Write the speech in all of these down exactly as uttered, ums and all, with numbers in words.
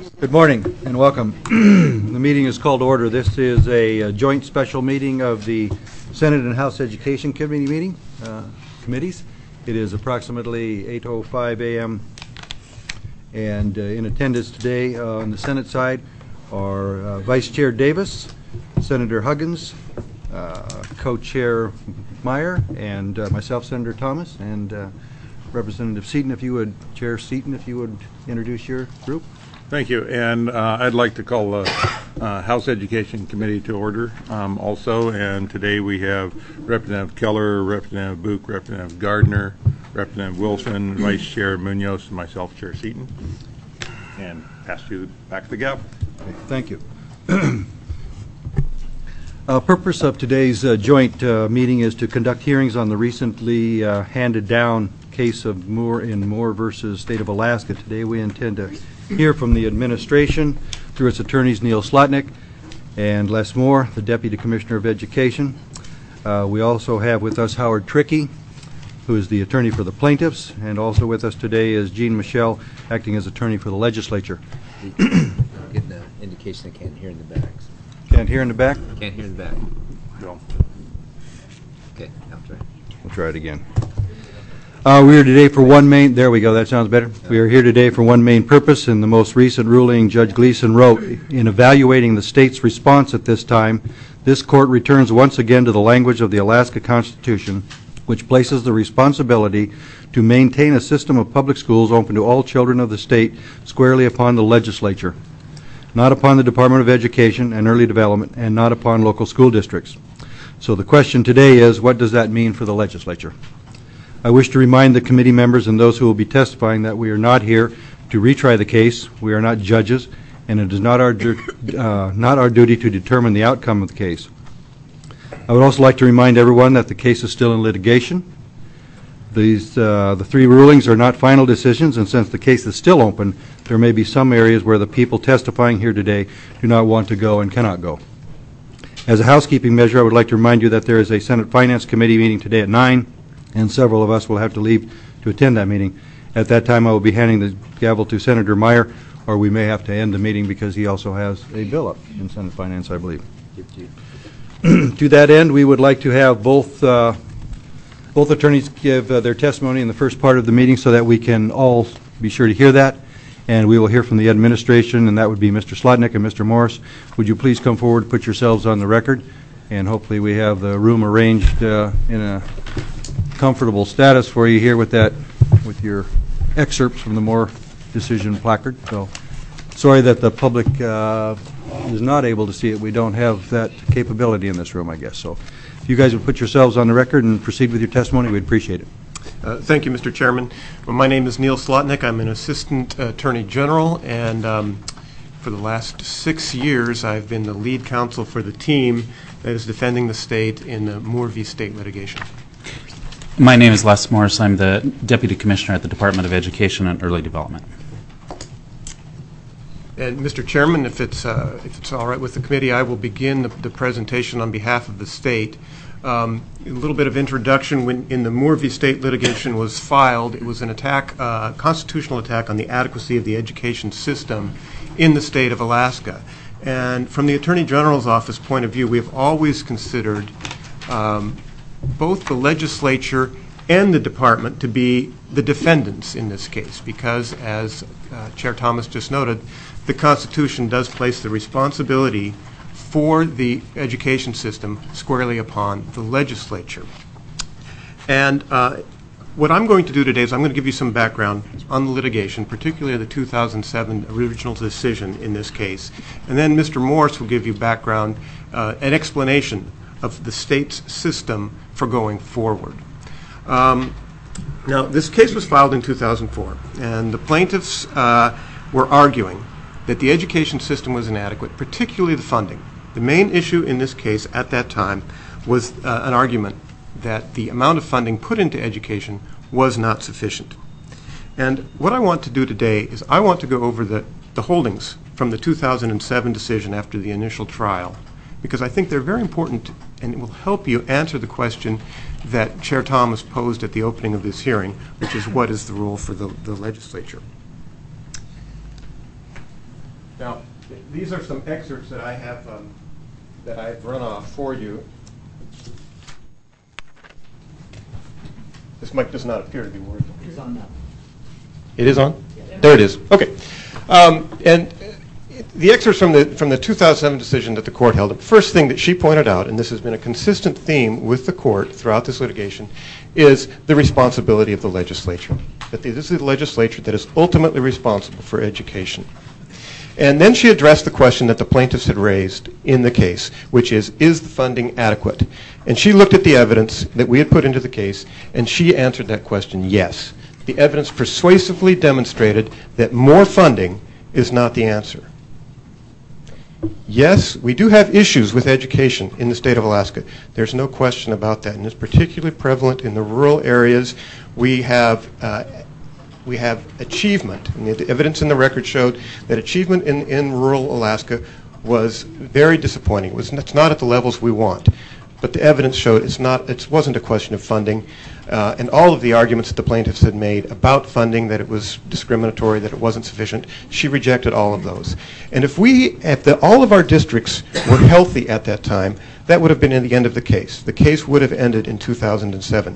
Good morning and welcome. The meeting is called to order. This is a, a joint special meeting of the Senate and House Education Committee meeting uh, committees. It is approximately eight oh five a m and uh, in attendance today uh, on the Senate side are uh, Vice Chair Davis, Senator Huggins, uh, Co-Chair Meyer, and uh, myself, Senator Thomas, and uh, Representative Seaton, if you would, Chair Seaton, if you would introduce your group. Thank you, and uh, I'd like to call the uh, House Education Committee to order um, also, and today we have Representative Keller, Representative Book, Representative Gardner, Representative Wilson, Vice Chair Munoz, and myself, Chair Seaton, and pass you back the gavel. Okay, thank you. Uh, purpose of today's uh, joint uh, meeting is to conduct hearings on the recently uh, handed down case of Moore in Moore versus State of Alaska. Today we intend to hear from the administration through its attorneys Neil Slotnick and Les Moore, the Deputy Commissioner of Education. Uh, we also have with us Howard Trickey, who is the attorney for the plaintiffs, and also with us today is Jean Michelle, acting as attorney for the legislature. Getting an indication they can't hear in the back. Can't hear in the back? Can't hear in the back. No. Okay, I'll try. We'll try it again. Uh, we are today for one main, there we go, that sounds better. We are here today for one main purpose. In the most recent ruling, Judge Gleason wrote, in evaluating the state's response at this time, this court returns once again to the language of the Alaska Constitution, which places the responsibility to maintain a system of public schools open to all children of the state squarely upon the legislature, not upon the Department of Education and Early Development, and not upon local school districts. So the question today is, what does that mean for the legislature? I wish to remind the committee members and those who will be testifying that we are not here to retry the case. We are not judges, and it is not our, uh, not our duty to determine the outcome of the case. I would also like to remind everyone that the case is still in litigation. These, uh, the three rulings are not final decisions, and since the case is still open, there may be some areas where the people testifying here today do not want to go and cannot go. As a housekeeping measure, I would like to remind you that there is a Senate Finance Committee meeting today at nine, and several of us will have to leave to attend that meeting. At that time, I will be handing the gavel to Senator Meyer, or we may have to end the meeting because he also has a bill up in Senate Finance, I believe. To that end, we would like to have both uh, both attorneys give uh, their testimony in the first part of the meeting so that we can all be sure to hear that. And we will hear from the administration, and that would be Mister Slotnick and Mister Morris. Would you please come forward, put yourselves on the record, and hopefully we have the room arranged uh, in a comfortable status for you here with that, with your excerpts from the Moore decision placard. So sorry that the public uh, is not able to see it. We don't have that capability in this room, I guess. So if you guys would put yourselves on the record and proceed with your testimony, we'd appreciate it. Uh, thank you, Mister Chairman. Well, my name is Neil Slotnick. I'm an Assistant Attorney General, and um, for the last six years I've been the lead counsel for the team that is defending the state in the Moore v. State litigation. My name is Les Morris. I'm the Deputy Commissioner at the Department of Education and Early Development. And Mister Chairman, if it's, uh, if it's all right with the committee, I will begin the, the presentation on behalf of the state. Um, a little bit of introduction. When in the Moore v. State litigation was filed, it was an attack, uh, constitutional attack on the adequacy of the education system in the state of Alaska. And from the Attorney General's office point of view, we have always considered um, both the legislature and the department to be the defendants in this case because, as uh, Chair Thomas just noted, the Constitution does place the responsibility for the education system squarely upon the legislature. And uh, what I'm going to do today is I'm going to give you some background on the litigation, particularly the two thousand seven original decision in this case. And then Mister Morris will give you background, uh, an explanation of the state's system for going forward. Um, now, this case was filed in two thousand four, and the plaintiffs uh, were arguing that the education system was inadequate, particularly the funding. The main issue in this case at that time was uh, an argument that the amount of funding put into education was not sufficient. And what I want to do today is I want to go over the, the holdings from the two thousand seven decision after the initial trial, because I think they're very important and it will help you answer the question that Chair Thomas posed at the opening of this hearing, which is what is the role for the, the legislature. Now, th- these are some excerpts that I have um, that I've run off for you. This mic does not appear to be working. It's on now. It is on? There it is. Okay. Um, and uh, the excerpts from the from the two thousand seven decision that the court held, the first thing that she pointed out, and this has been a consistent theme with the court throughout this litigation, is the responsibility of the legislature. That this is the legislature that is ultimately responsible for education. And then she addressed the question that the plaintiffs had raised in the case, which is, is the funding adequate? And she looked at the evidence that we had put into the case, and she answered that question, yes. The evidence persuasively demonstrated that more funding is not the answer. Yes, we do have issues with education in the state of Alaska. There's no question about that, and it's particularly prevalent in the rural areas. We have uh, we have achievement, and the evidence in the record showed that achievement in, in rural Alaska was very disappointing. It was, it's not at the levels we want, but the evidence showed it's not, it wasn't a question of funding, uh, and all of the arguments that the plaintiffs had made about funding, that it was discriminatory, that it wasn't sufficient, she rejected all of those. And if we, if the, all of our districts were healthy at that time, that would have been in the end of the case. The case would have ended in two thousand seven.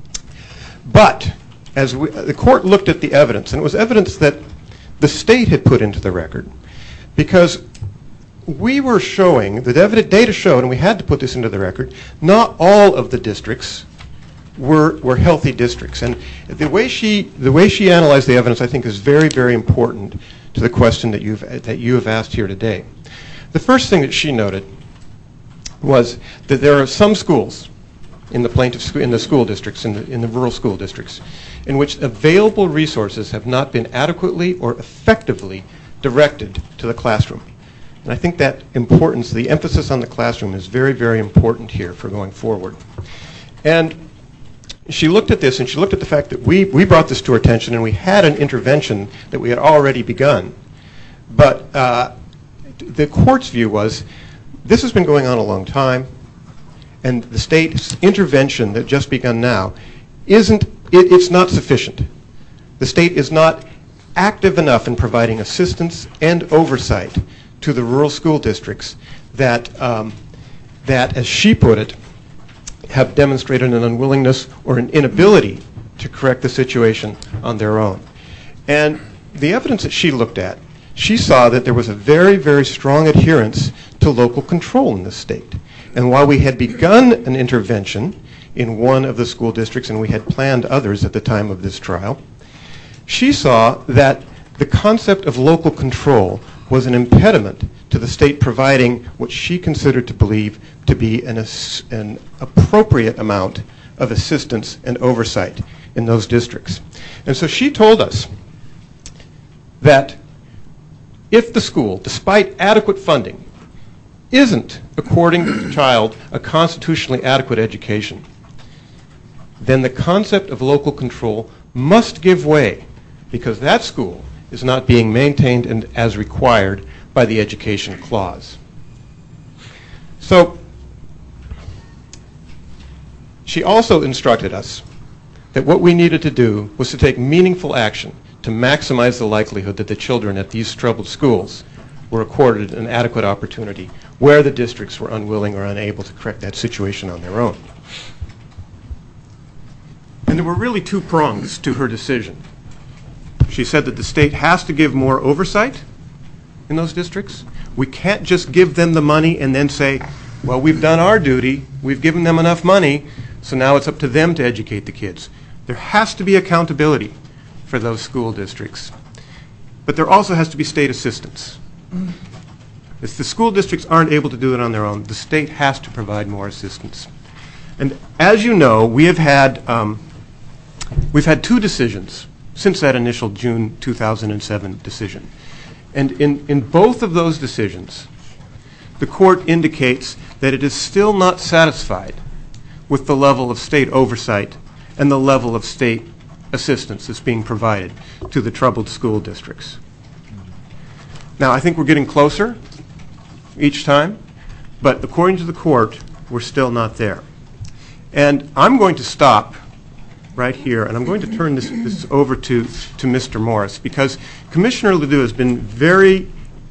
But as we, the court looked at the evidence, and it was evidence that the state had put into the record, because we were showing, the evidence data showed, and we had to put this into the record, not all of the districts were were healthy districts. And the way she the way she analyzed the evidence, I think, is very, very important to the question that you've that you have asked here today. The first thing that she noted was that there are some schools in the plaintiff sc- in the school districts, in the, in the rural school districts, in which available resources have not been adequately or effectively directed to the classroom. And I think that importance, the emphasis on the classroom, is very, very important here for going forward. And she looked at this, and she looked at the fact that we, we brought this to her attention, and we had an intervention that we had already begun. But uh, the court's view was, this has been going on a long time, and the state's intervention that just begun now isn't, it, it's not sufficient. The state is not active enough in providing assistance and oversight to the rural school districts that, um, that, as she put it, have demonstrated an unwillingness or an inability to correct the situation on their own. And the evidence that she looked at, she saw that there was a very, very strong adherence to local control in the state. And while we had begun an intervention in one of the school districts, and we had planned others at the time of this trial, she saw that the concept of local control was an impediment to the state providing what she considered to believe to be an, an appropriate amount of assistance and oversight in those districts. And so she told us that if the school, despite adequate funding, isn't according to the child a constitutionally adequate education, then the concept of local control must give way, because that school is not being maintained and as required by the Education Clause. So she also instructed us that what we needed to do was to take meaningful action to maximize the likelihood that the children at these troubled schools were accorded an adequate opportunity where the districts were unwilling or unable to correct that situation on their own. And there were really two prongs to her decision. She said that the state has to give more oversight in those districts. We can't just give them the money and then say, well, we've done our duty, we've given them enough money, so now it's up to them to educate the kids. There has to be accountability for those school districts. But there also has to be state assistance. If the school districts aren't able to do it on their own, the state has to provide more assistance. And as you know, we have had um, we've had two decisions since that initial June two thousand seven decision. And in, in both of those decisions, the court indicates that it is still not satisfied with the level of state oversight and the level of state assistance that's being provided to the troubled school districts. Now, I think we're getting closer each time, but according to the court, we're still not there. And I'm going to stop right here, and I'm going to turn this, this over to, to Mister Morris, because Commissioner Ledoux has been very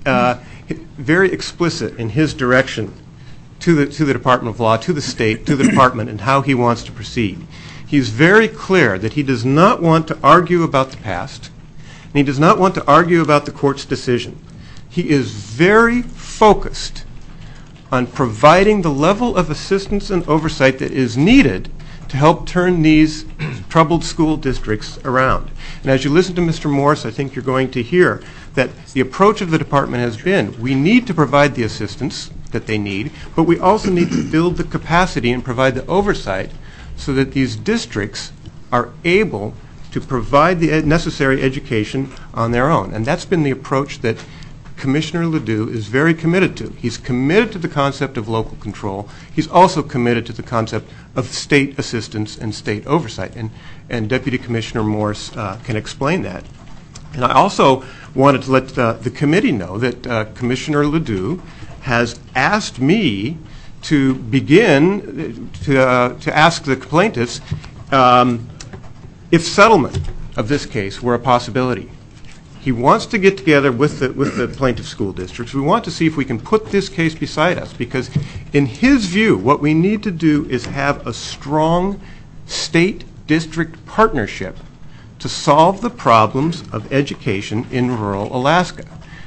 uh, very explicit in his direction to the, to the Department of Law, to the state, to the department, and how he wants to proceed. He's very clear that he does not want to argue about the past, and he does not want to argue about the court's decision. He is very focused on providing the level of assistance and oversight that is needed to help turn these troubled school districts around. And as you listen to Mister Morris, I think you're going to hear that the approach of the department has been, we need to provide the assistance that they need, but we also need to build the capacity and provide the oversight so that these districts are able to provide the ed- necessary education on their own. And that's been the approach that Commissioner Ledoux is very committed to. He's committed to the concept of local control. He's also committed to the concept of state assistance and state oversight. And, and Deputy Commissioner Morris uh, can explain that. And I also wanted to let uh, the committee know that uh, Commissioner Ledoux has asked me to begin to, uh, to ask the plaintiffs um, if settlement of this case were a possibility. He wants to get together with the, with the plaintiff school districts. We want to see if we can put this case beside us, because in his view, what we need to do is have a strong state-district partnership to solve the problems of education in rural Alaska.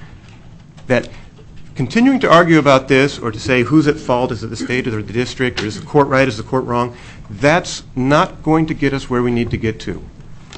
That continuing to argue about this or to say who's at fault, is it the state or the district, or is the court right, is the court wrong, that's not going to get us where we need to get to.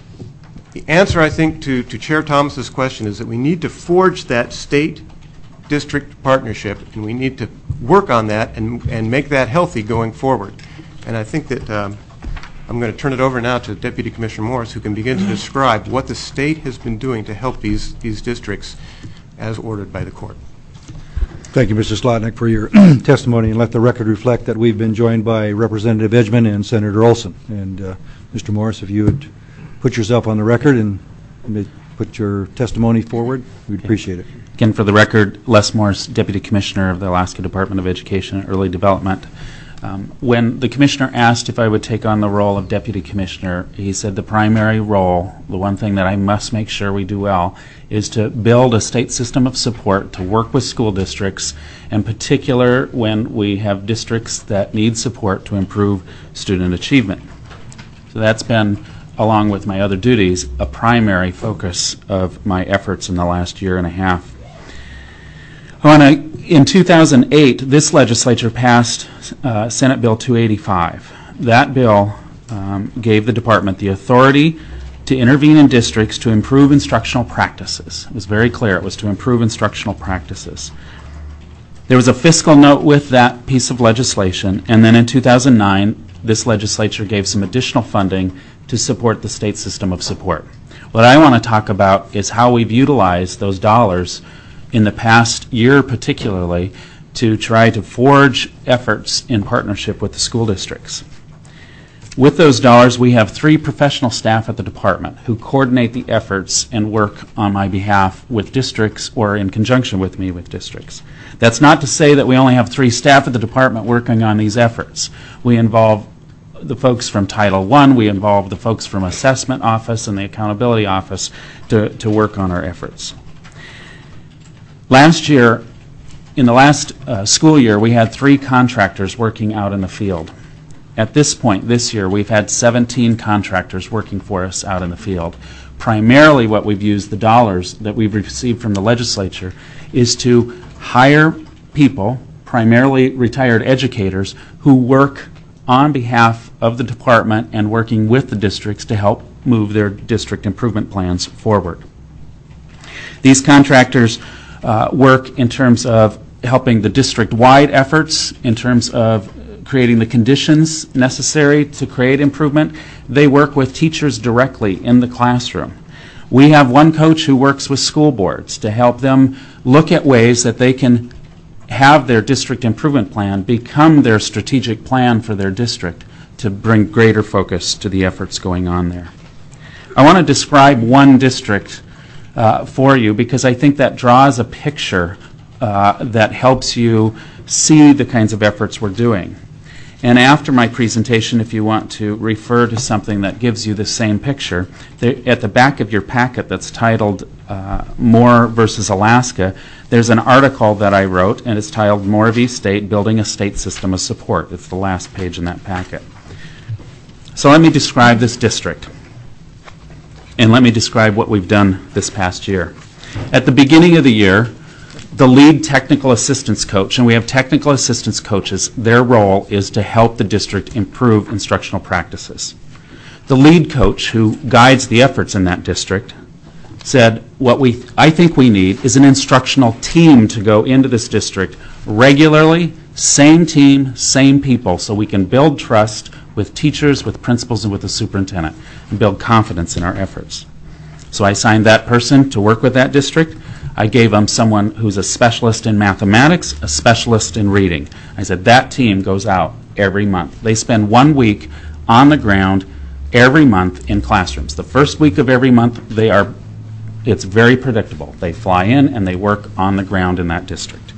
The answer, I think, to, to Chair Thomas's question is that we need to forge that state-district partnership, and we need to work on that and, and make that healthy going forward. And I think that um, I'm going to turn it over now to Deputy Commissioner Morris, who can begin to describe what the state has been doing to help these, these districts as ordered by the court. Thank you, Mister Slotnick, for your testimony, and let the record reflect that we've been joined by Representative Edgman and Senator Olson. And uh, Mister Morris, if you would put yourself on the record and put your testimony forward, we'd appreciate it. Again, for the record, Les Morris, Deputy Commissioner of the Alaska Department of Education and Early Development. Um, when the Commissioner asked if I would take on the role of Deputy Commissioner, he said the primary role, the one thing that I must make sure we do well, is to build a state system of support to work with school districts, in particular when we have districts that need support to improve student achievement. So that's been, along with my other duties, a primary focus of my efforts in the last year and a half. I want to, in two thousand eight, this legislature passed uh, Senate Bill two eighty-five. That bill um, gave the department the authority to intervene in districts to improve instructional practices. It was very clear it was to improve instructional practices. There was a fiscal note with that piece of legislation, and then in two thousand nine, this legislature gave some additional funding to support the state system of support. What I want to talk about is how we've utilized those dollars in the past year particularly to try to forge efforts in partnership with the school districts. With those dollars, we have three professional staff at the department who coordinate the efforts and work on my behalf with districts or in conjunction with me with districts. That's not to say that we only have three staff at the department working on these efforts. We involve the folks from Title One, we involve the folks from Assessment Office and the Accountability Office to, to work on our efforts. Last year, in the last uh, school year, we had three contractors working out in the field. At this point this year, we've had seventeen contractors working for us out in the field. Primarily what we've used the dollars that we've received from the legislature is to hire people, primarily retired educators, who work on behalf of the department and working with the districts to help move their district improvement plans forward. These contractors uh, work in terms of helping the district-wide efforts, in terms of creating the conditions necessary to create improvement. They work with teachers directly in the classroom. We have one coach who works with school boards to help them look at ways that they can have their district improvement plan become their strategic plan for their district to bring greater focus to the efforts going on there. I want to describe one district uh, for you because I think that draws a picture uh, that helps you see the kinds of efforts we're doing. And after my presentation, if you want to refer to something that gives you the same picture, there, at the back of your packet that's titled uh, Moore versus Alaska, there's an article that I wrote, and it's titled Moore v. State, Building a State System of Support. It's the last page in that packet. So let me describe this district, and let me describe what we've done this past year. At the beginning of the year, the lead technical assistance coach, and we have technical assistance coaches, their role is to help the district improve instructional practices. The lead coach, who guides the efforts in that district, said, what we I think we need is an instructional team to go into this district regularly, same team, same people, so we can build trust with teachers, with principals, and with the superintendent, and build confidence in our efforts. So I assigned that person to work with that district. I gave them someone who's a specialist in mathematics, a specialist in reading. I said, that team goes out every month. They spend one week on the ground every month in classrooms. The first week of every month, they are, it's very predictable. They fly in and they work on the ground in that district.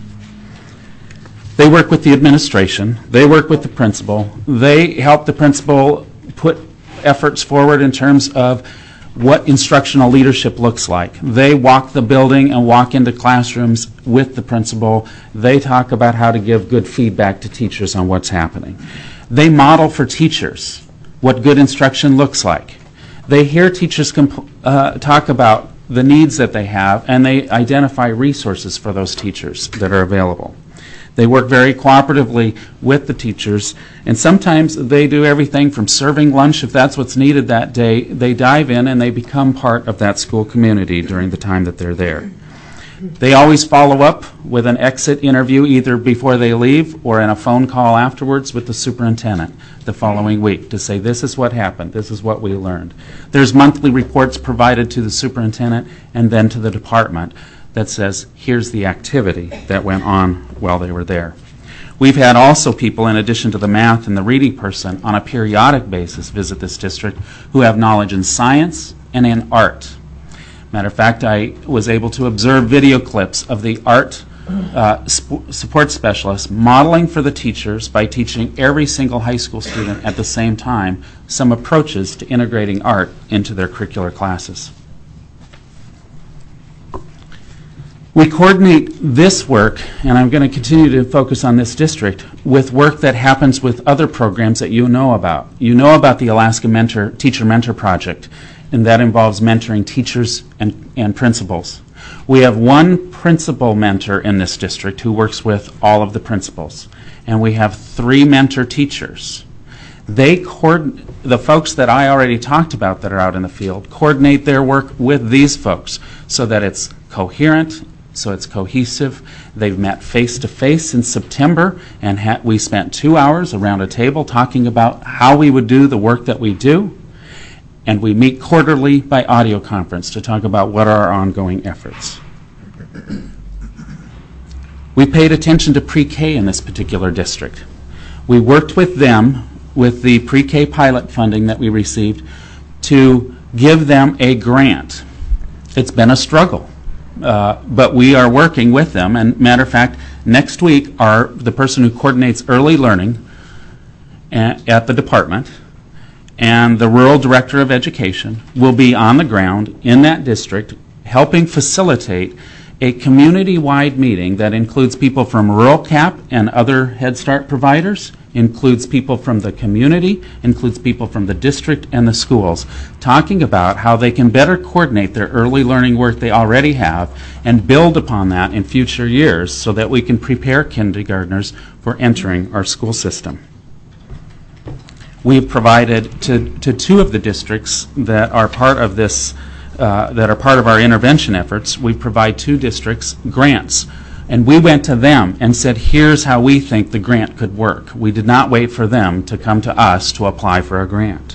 They work with the administration. They work with the principal. They help the principal put efforts forward in terms of what instructional leadership looks like. They walk the building and walk into classrooms with the principal. They talk about how to give good feedback to teachers on what's happening. They model for teachers what good instruction looks like. They hear teachers comp- uh, talk about the needs that they have, and they identify resources for those teachers that are available. They work very cooperatively with the teachers, and sometimes they do everything from serving lunch, if that's what's needed that day. They dive in and they become part of that school community during the time that they're there. They always follow up with an exit interview either before they leave or in a phone call afterwards with the superintendent the following week to say, this is what happened, this is what we learned. There's monthly reports provided to the superintendent and then to the department that says, here's the activity that went on while they were there. We've had also people, in addition to the math and the reading person, on a periodic basis visit this district who have knowledge in science and in art. Matter of fact, I was able to observe video clips of the art uh, sp- support specialists modeling for the teachers by teaching every single high school student at the same time some approaches to integrating art into their curricular classes. We coordinate this work, and I'm going to continue to focus on this district, with work that happens with other programs that you know about. You know about the Alaska Mentor Teacher Mentor Project, and that involves mentoring teachers and, and principals. We have one principal mentor in this district who works with all of the principals, and we have three mentor teachers. They coordinate, the folks that I already talked about that are out in the field, coordinate their work with these folks so that it's coherent, so it's cohesive. They've met face-to-face in September, and ha- we spent two hours around a table talking about how we would do the work that we do. And we meet quarterly by audio conference to talk about what are our ongoing efforts. We paid attention to pre-K in this particular district. We worked with them, with the pre-K pilot funding that we received, to give them a grant. It's been a struggle, uh, but we are working with them. And matter of fact, next week, our the person who coordinates early learning at, at the department and the Rural Director of Education will be on the ground in that district helping facilitate a community-wide meeting that includes people from Rural Cap and other Head Start providers, includes people from the community, includes people from the district and the schools, talking about how they can better coordinate their early learning work they already have and build upon that in future years so that we can prepare kindergartners for entering our school system. We've provided to, to two of the districts that are part of this, uh, that are part of our intervention efforts, we provide two districts grants. And we went to them and said, here's how we think the grant could work. We did not wait for them to come to us to apply for a grant.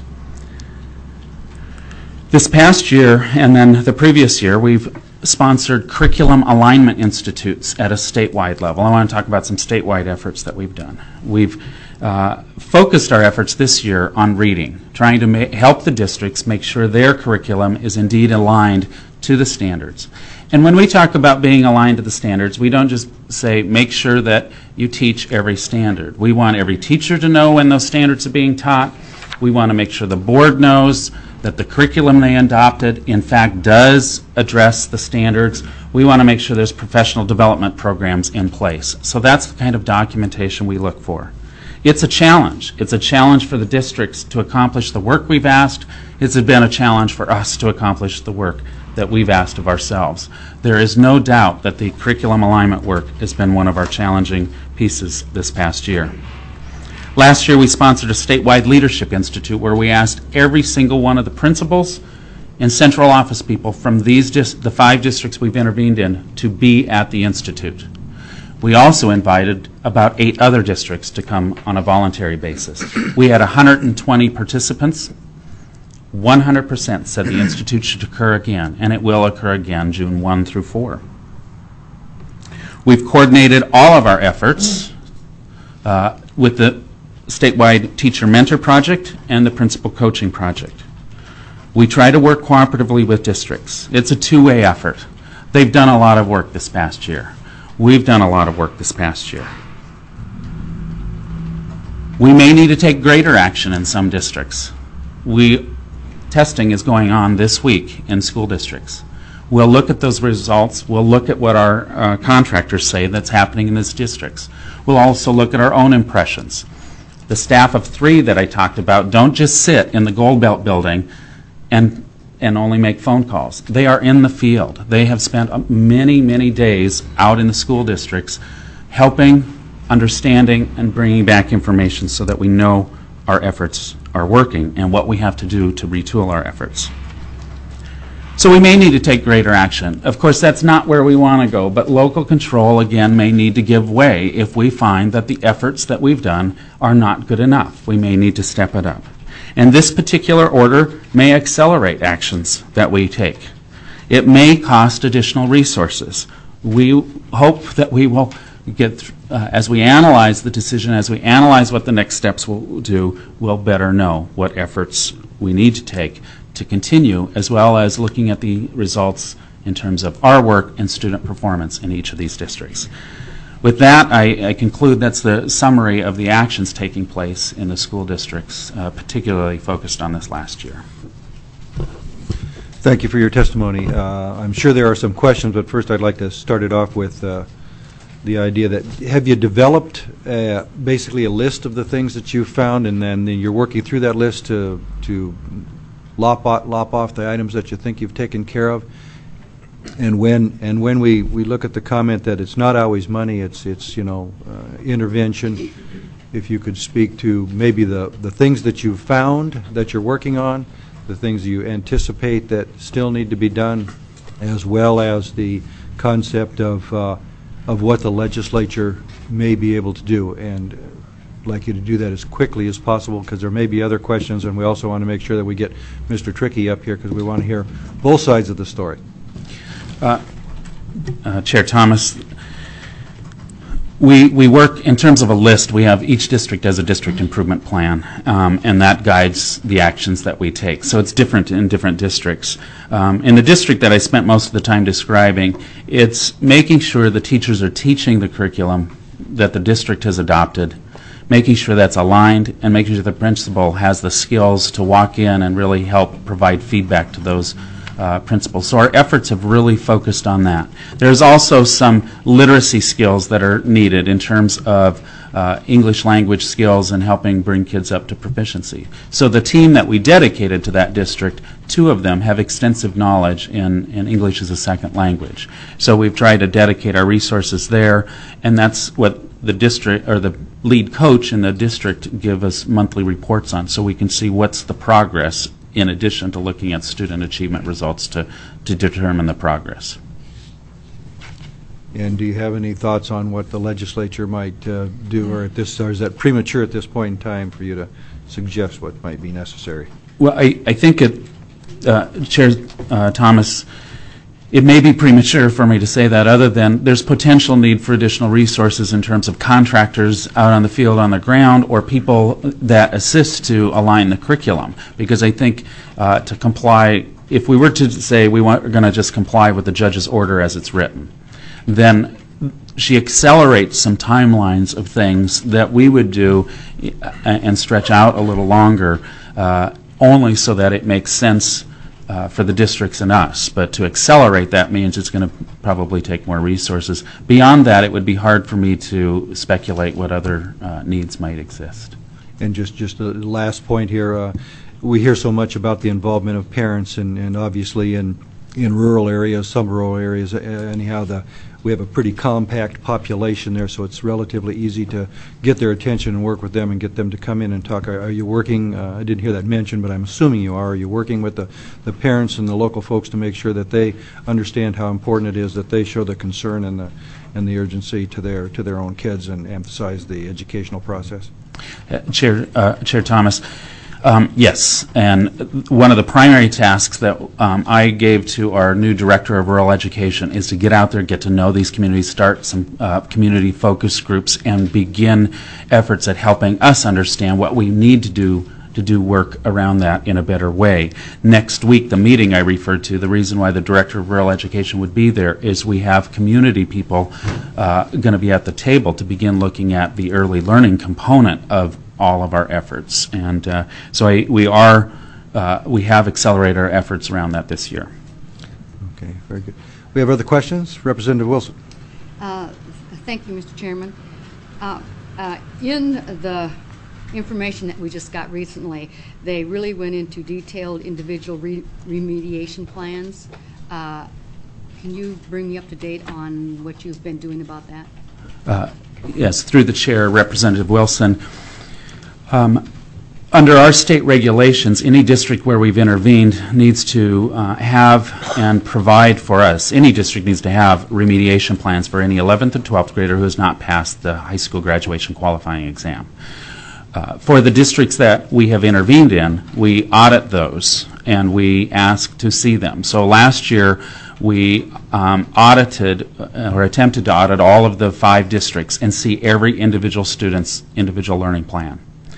This past year and then the previous year, we've sponsored curriculum alignment institutes at a statewide level. I want to talk about some statewide efforts that we've done. We've uh, focused our efforts this year on reading, trying to ma- help the districts make sure their curriculum is indeed aligned to the standards. And when we talk about being aligned to the standards, we don't just say make sure that you teach every standard. We want every teacher to know when those standards are being taught. We want to make sure the board knows that the curriculum they adopted, in fact, does address the standards. We want to make sure there's professional development programs in place. So that's the kind of documentation we look for. It's a challenge. It's a challenge for the districts to accomplish the work we've asked. It's been a challenge for us to accomplish the work that we've asked of ourselves. There is no doubt that the curriculum alignment work has been one of our challenging pieces this past year. Last year we sponsored a statewide leadership institute where we asked every single one of the principals and central office people from these dis- the five districts we've intervened in to be at the institute. We also invited about eight other districts to come on a voluntary basis. We had one hundred twenty participants. one hundred percent said the institute should occur again, and it will occur again June first through fourth. We've coordinated all of our efforts uh, with the statewide Teacher Mentor Project and the Principal Coaching Project. We try to work cooperatively with districts. It's a two-way effort. They've done a lot of work this past year. We've done a lot of work this past year. We may need to take greater action in some districts. We, testing is going on this week in school districts. We'll look at those results. We'll look at what our uh, contractors say that's happening in these districts. We'll also look at our own impressions. The staff of three that I talked about don't just sit in the Gold Belt building and and only make phone calls. They are in the field. They have spent many, many days out in the school districts helping, understanding, and bringing back information so that we know our efforts are working and what we have to do to retool our efforts. So we may need to take greater action. Of course, that's not where we want to go, but local control, again, may need to give way if we find that the efforts that we've done are not good enough. We may need to step it up. And this particular order may accelerate actions that we take. It may cost additional resources. We hope that we will get, th- uh, as we analyze the decision, as we analyze what the next steps will do, we'll better know what efforts we need to take to continue, as well as looking at the results in terms of our work and student performance in each of these districts. With that, I, I conclude that's the summary of the actions taking place in the school districts, uh, particularly focused on this last year. Thank you for your testimony. Uh, I'm sure there are some questions, but first I'd like to start it off with uh, the idea that, have you developed uh, basically a list of the things that you found, and then you're working through that list to, to lop, off, lop off the items that you think you've taken care of? And when and when we, we look at the comment that it's not always money, it's it's you know uh, intervention. If you could speak to maybe the the things that you've found that you're working on, the things you anticipate that still need to be done, as well as the concept of uh, of what the legislature may be able to do. And I'd like you to do that as quickly as possible, because there may be other questions, and we also want to make sure that we get Mister Trickey up here, because we want to hear both sides of the story. Uh, uh, Chair Thomas, we we work in terms of a list. We have each district as a district improvement plan, um, and that guides the actions that we take. So it's different in different districts. Um, in the district that I spent most of the time describing, it's making sure the teachers are teaching the curriculum that the district has adopted, making sure that's aligned, and making sure the principal has the skills to walk in and really help provide feedback to those Uh, principles. So our efforts have really focused on that. There's also some literacy skills that are needed in terms of uh, English language skills and helping bring kids up to proficiency. So the team that we dedicated to that district, two of them have extensive knowledge in, in English as a second language. So we've tried to dedicate our resources there, and that's what the district or the lead coach in the district give us monthly reports on, so we can see what's the progress, in addition to looking at student achievement results to, to determine the progress. And do you have any thoughts on what the legislature might uh, do, or at this, or is that premature at this point in time for you to suggest what might be necessary? Well, I, I think it, uh, Chair uh, Thomas, it may be premature for me to say that, other than there's potential need for additional resources in terms of contractors out on the field on the ground, or people that assist to align the curriculum. Because I think uh, to comply if we were to say we want, we're going to just comply with the judge's order as it's written, then she accelerates some timelines of things that we would do uh, and stretch out a little longer, uh, only so that it makes sense uh, for the districts and us. But to accelerate that means it's going to probably take more resources. Beyond that, it would be hard for me to speculate what other uh, needs might exist. And just, just a last point here, uh, we hear so much about the involvement of parents, and, and obviously in, in rural areas, some rural areas, uh, anyhow, the we have a pretty compact population there, so it's relatively easy to get their attention and work with them and get them to come in and talk. Are, are you working, uh, I didn't hear that mentioned, but I'm assuming you are. Are you working with the, the parents and the local folks to make sure that they understand how important it is that they show the concern and the, and the urgency to their, to their own kids and emphasize the educational process? Uh, Chair, uh, Chair Thomas, um, yes, and one of the primary tasks that um, I gave to our new Director of Rural Education is to get out there, get to know these communities, start some uh, community focus groups, and begin efforts at helping us understand what we need to do to do work around that in a better way. Next week, the meeting I referred to, the reason why the Director of Rural Education would be there is we have community people uh, going to be at the table to begin looking at the early learning component of all of our efforts. And uh, so I, we are, uh, we have accelerated our efforts around that this year. Okay, very good. We have other questions? Representative Wilson. Uh, thank you, Mister Chairman. Uh, uh, in the information that we just got recently, they really went into detailed individual re remediation plans. Uh, can you bring me up to date on what you've been doing about that? Uh, yes, through the chair, Representative Wilson. Um, under our state regulations, any district where we've intervened needs to uh, have and provide for us, any district needs to have remediation plans for any eleventh and twelfth grader who has not passed the high school graduation qualifying exam. Uh, for the districts that we have intervened in, we audit those and we ask to see them. So last year we um, audited uh, or attempted to audit all of the five districts and see every individual student's individual learning plan.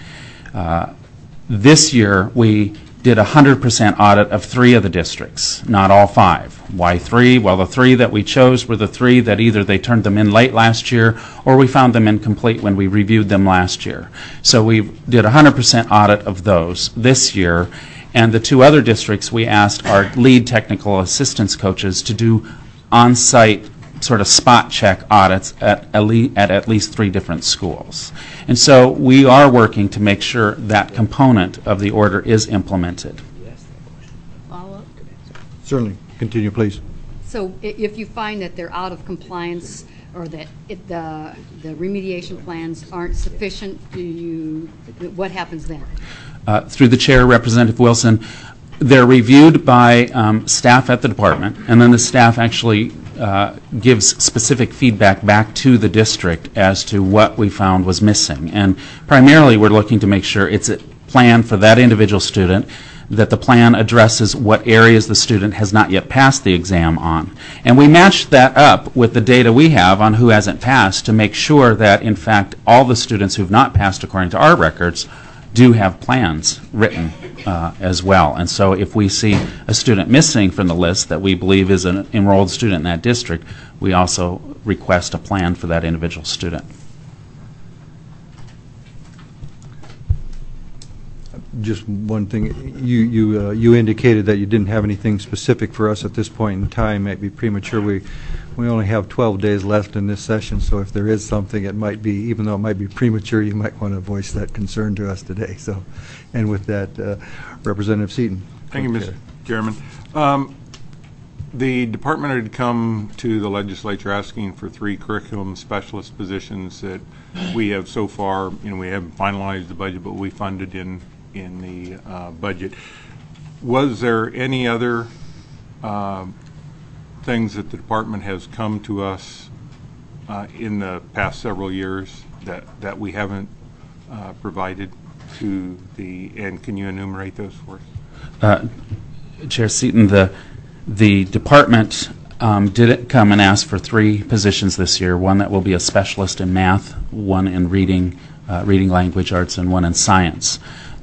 Uh, this year we did a one hundred percent audit of three of the districts, not all five. Why three? Well, the three that we chose were the three that either they turned them in late last year or we found them incomplete when we reviewed them last year. So we did a one hundred percent audit of those this year, and the two other districts we asked our lead technical assistance coaches to do on-site sort of spot check audits at at, le at at least three different schools. And so we are working to make sure that component of the order is implemented. Follow-up? Certainly. Continue, please. So i if you find that they're out of compliance or that it, the, the remediation plans aren't sufficient, do you, what happens then? Uh, through the chair, Representative Wilson, they're reviewed by um, staff at the department, and then the staff actually uh, gives specific feedback back to the district as to what we found was missing. And primarily we're looking to make sure it's a plan for that individual student, that the plan addresses what areas the student has not yet passed the exam on. And we match that up with the data we have on who hasn't passed to make sure that, in fact, all the students who've not passed according to our records do have plans written uh, as well. And so if we see a student missing from the list that we believe is an enrolled student in that district, we also request a plan for that individual student. Just one thing, you you uh, you indicated that you didn't have anything specific for us at this point in time. Might be premature. We we only have twelve days left in this session, so if there is something, it might be, even though it might be premature, you might want to voice that concern to us today. So, and with that, uh, Representative Seaton. Thank you, Mister Chairman. Um, the department had come to the legislature asking for three curriculum specialist positions that we have so far, you know, we haven't finalized the budget, but we funded in in the uh, budget. Was there any other uh, things that the department has come to us uh, in the past several years that, that we haven't uh, provided to the, and can you enumerate those for us? Uh, Chair Seaton, the, the department um, did come and ask for three positions this year, one that will be a specialist in math, one in reading, uh, reading language arts, and one in science.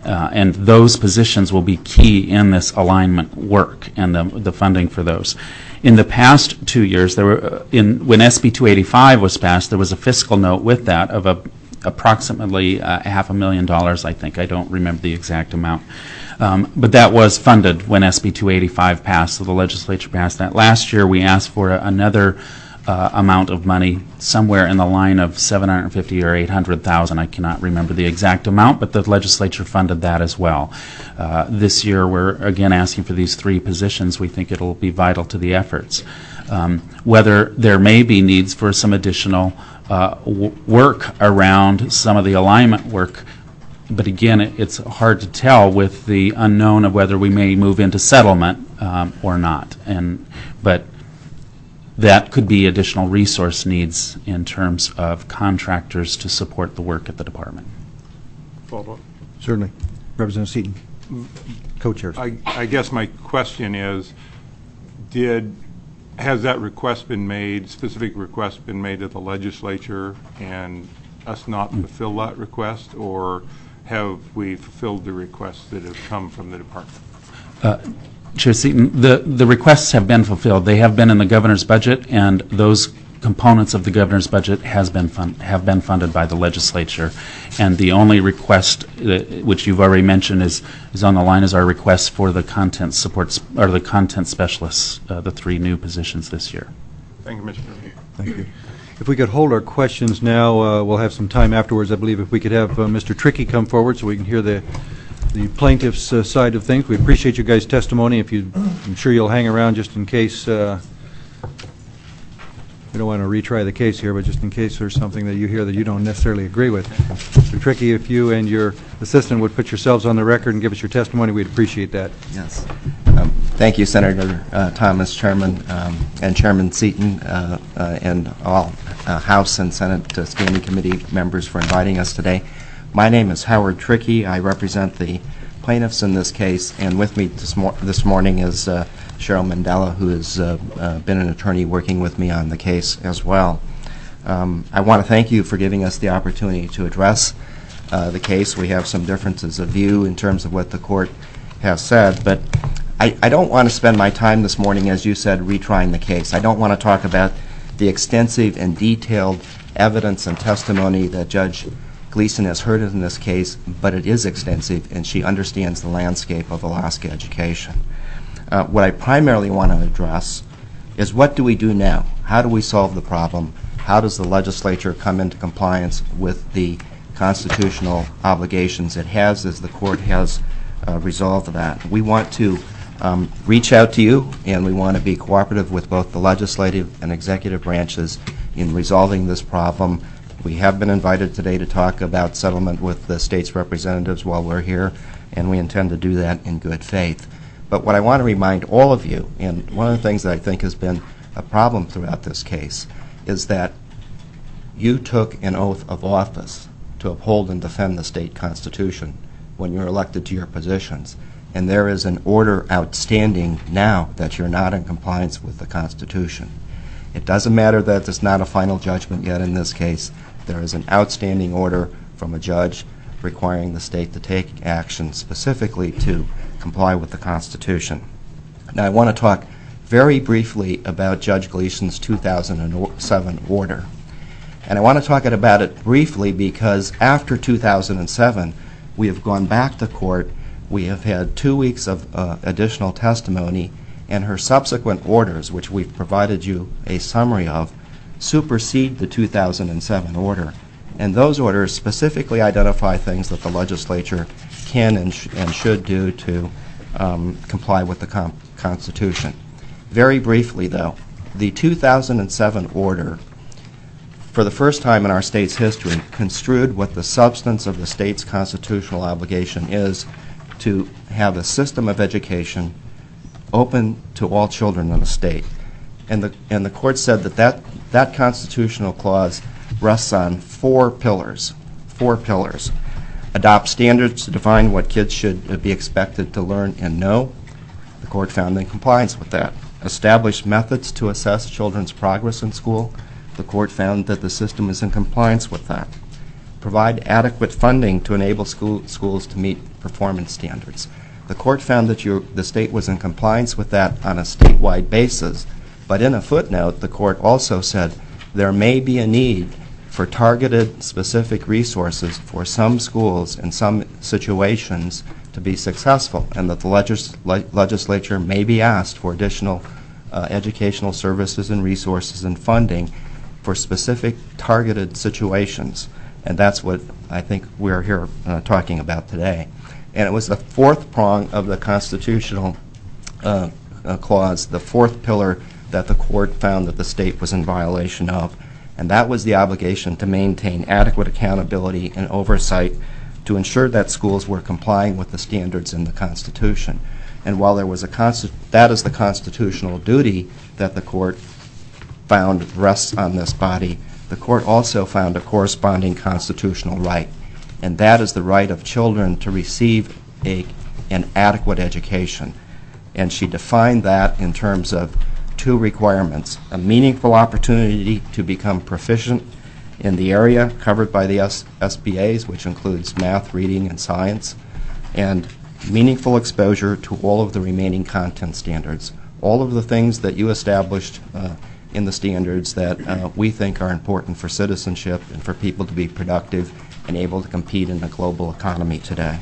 Uh, and those positions will be key in this alignment work and the, the funding for those. In the past two years, there were uh, in when S B two eighty-five was passed, there was a fiscal note with that of a, approximately uh, half a million dollars, I think. I don't remember the exact amount. Um, but that was funded when S B two eighty-five passed, so the legislature passed that. Last year, we asked for a, another uh, amount of money, somewhere in the line of seven hundred fifty or eight hundred thousand. I cannot remember the exact amount, but the legislature funded that as well. Uh, this year, we're again asking for these three positions. We think it'll be vital to the efforts. Um, whether there may be needs for some additional uh, w- work around some of the alignment work, but again, it, it's hard to tell with the unknown of whether we may move into settlement um, or not. And but that could be additional resource needs in terms of contractors to support the work at the department. Follow up. Certainly. Representative Seaton, co-chairs. I, I guess my question is, did has that request been made, specific request been made to the legislature, and us not fulfill that request, or have we fulfilled the requests that have come from the department? Uh, Chair Seaton, the, the requests have been fulfilled. They have been in the governor's budget, and those components of the governor's budget has been fun, have been funded by the legislature. And the only request, uh, which you've already mentioned, is is on the line, is our request for the content supports or the content specialists, uh, the three new positions this year. Thank you, Commissioner. Thank you. If we could hold our questions now, uh, we'll have some time afterwards. I believe if we could have uh, Mister Trickey come forward so we can hear the the plaintiff's uh, side of things. We appreciate you guys' testimony. If you, I'm sure you'll hang around just in case. Uh, we don't want to retry the case here, but just in case there's something that you hear that you don't necessarily agree with. Mister Trickey, if you and your assistant would put yourselves on the record and give us your testimony, we'd appreciate that. Yes. Um, thank you, Senator uh, Thomas, Chairman, um, and Chairman Seaton, uh, uh, and all uh, House and Senate uh, Standing Committee members for inviting us today. My name is Howard Trickey. I represent the plaintiffs in this case, and with me this, mor- this morning is uh, Cheryl Mandela, who has uh, uh, been an attorney working with me on the case as well. Um, I want to thank you for giving us the opportunity to address uh, the case. We have some differences of view in terms of what the court has said, but I, I don't want to spend my time this morning, as you said, retrying the case. I don't want to talk about the extensive and detailed evidence and testimony that Judge Gleeson has heard in this case, but it is extensive, and she understands the landscape of Alaska education. Uh, what I primarily want to address is, what do we do now? How do we solve the problem? How does the legislature come into compliance with the constitutional obligations it has, as the court has uh, resolved that? We want to um, reach out to you, and we want to be cooperative with both the legislative and executive branches in resolving this problem. We have been invited today to talk about settlement with the state's representatives while we're here, and we intend to do that in good faith. But what I want to remind all of you, and one of the things that I think has been a problem throughout this case, is that you took an oath of office to uphold and defend the state constitution when you're elected to your positions. And there is an order outstanding now that you're not in compliance with the Constitution. It doesn't matter that there's not a final judgment yet in this case. There is an outstanding order from a judge requiring the state to take action specifically to comply with the Constitution. Now, I want to talk very briefly about Judge Gleason's two thousand seven order. And I want to talk about it briefly because after two thousand seven, we have gone back to court. We have had two weeks of uh, additional testimony, and her subsequent orders, which we've provided you a summary of, supersede the two thousand seven order. And those orders specifically identify things that the legislature can and, sh- and should do to um, comply with the com- Constitution. Very briefly, though, the two thousand seven order, for the first time in our state's history, construed what the substance of the state's constitutional obligation is to have a system of education open to all children in the state. And the, and the court said that, that that constitutional clause rests on four pillars, four pillars. Adopt standards to define what kids should be expected to learn and know. The court found in compliance with that. Establish methods to assess children's progress in school. The court found that the system is in compliance with that. provide adequate funding to enable school, schools to meet performance standards. The court found that you, the state was in compliance with that on a statewide basis, but in a footnote, the court also said there may be a need for targeted specific resources for some schools in some situations to be successful, and that the legis le legislature may be asked for additional uh, educational services and resources and funding for specific targeted situations. And that's what I think we're here uh, talking about today. And it was the fourth prong of the constitutional uh, uh, clause, the fourth pillar that the court found that the state was in violation of. And that was the obligation to maintain adequate accountability and oversight to ensure that schools were complying with the standards in the Constitution. And while there was a consti- that is the constitutional duty that the court found rests on this body, the court also found a corresponding constitutional right, and that is the right of children to receive a, an adequate education. And she defined that in terms of two requirements: a meaningful opportunity to become proficient in the area covered by the S B As, which includes math, reading, and science, and meaningful exposure to all of the remaining content standards, all of the things that you established uh, in the standards that uh, we think are important for citizenship and for people to be productive and able to compete in the global economy today.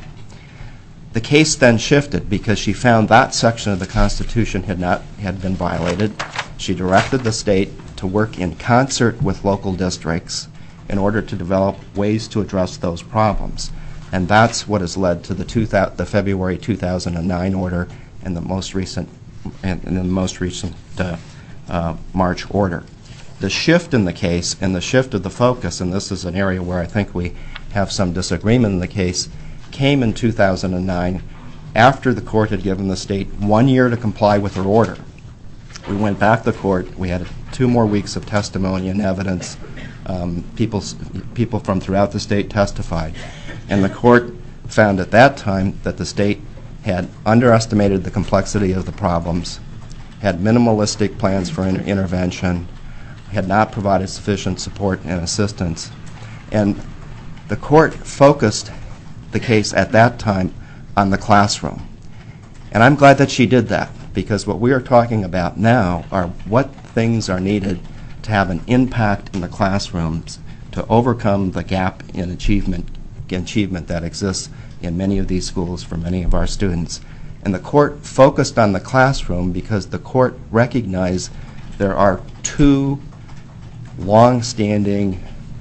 The case then shifted because she found that section of the Constitution had not had been violated. She directed the state to work in concert with local districts in order to develop ways to address those problems. And that's what has led to the, two thousand, the February two thousand nine order and the most recent and, and the most recent uh, uh, March order. The shift in the case and the shift of the focus, and this is an area where I think we have some disagreement in the case, came in two thousand nine after the court had given the state one year to comply with her order. We went back to court. We had two more weeks of testimony and evidence. Um, people, people from throughout the state testified. And the court found at that time that the state had underestimated the complexity of the problems, had minimalistic plans for inter intervention, had not provided sufficient support and assistance. And the court focused the case at that time on the classroom. And I'm glad that she did that, because what we are talking about now are what things are needed to have an impact in the classrooms to overcome the gap in achievement, achievement that exists in many of these schools for many of our students. And the court focused on the classroom because the court recognized there are two long-standing,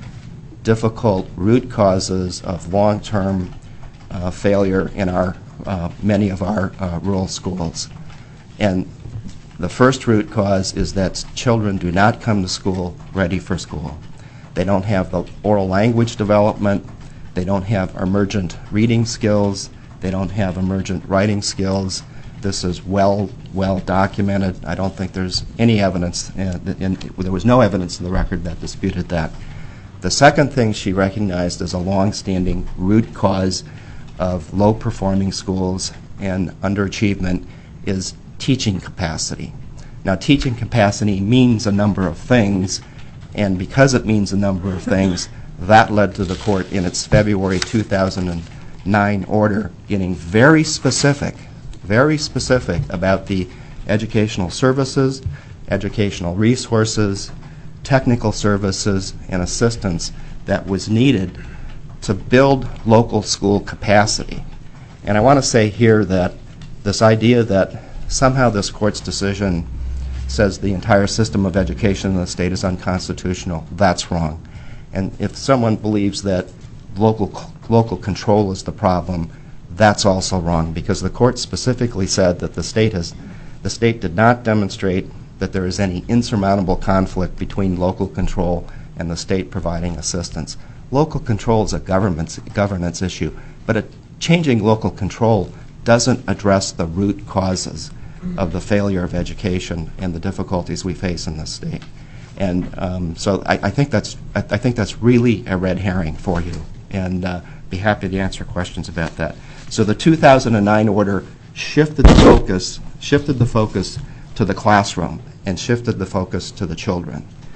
difficult root causes of long-term uh, failure in our uh, many of our uh, rural schools. And the first root cause is that children do not come to school ready for school. They don't have the oral language development. They don't have emergent reading skills. They don't have emergent writing skills. This is well, well documented. I don't think there's any evidence, uh, in, there was no evidence in the record that disputed that. The second thing she recognized as a long-standing root cause of low-performing schools and underachievement is teaching capacity. Now, teaching capacity means a number of things, and because it means a number of things, that led to the court in its February two thousand nine order getting very specific, very specific about the educational services, educational resources, technical services, and assistance that was needed to build local school capacity. And I want to say here that this idea that somehow this court's decision says the entire system of education in the state is unconstitutional, that's wrong. And if someone believes that local local control is the problem, that's also wrong, because the court specifically said that the state has the state did not demonstrate that there is any insurmountable conflict between local control and the state providing assistance. Local control is a government's governance issue, but a changing local control doesn't address the root causes of the failure of education and the difficulties we face in this state. And um, so I, I think that's I, I think that's really a red herring for you, and uh, be happy to answer questions about that. So the two thousand nine order shifted the focus shifted the focus to the classroom and shifted the focus to the children.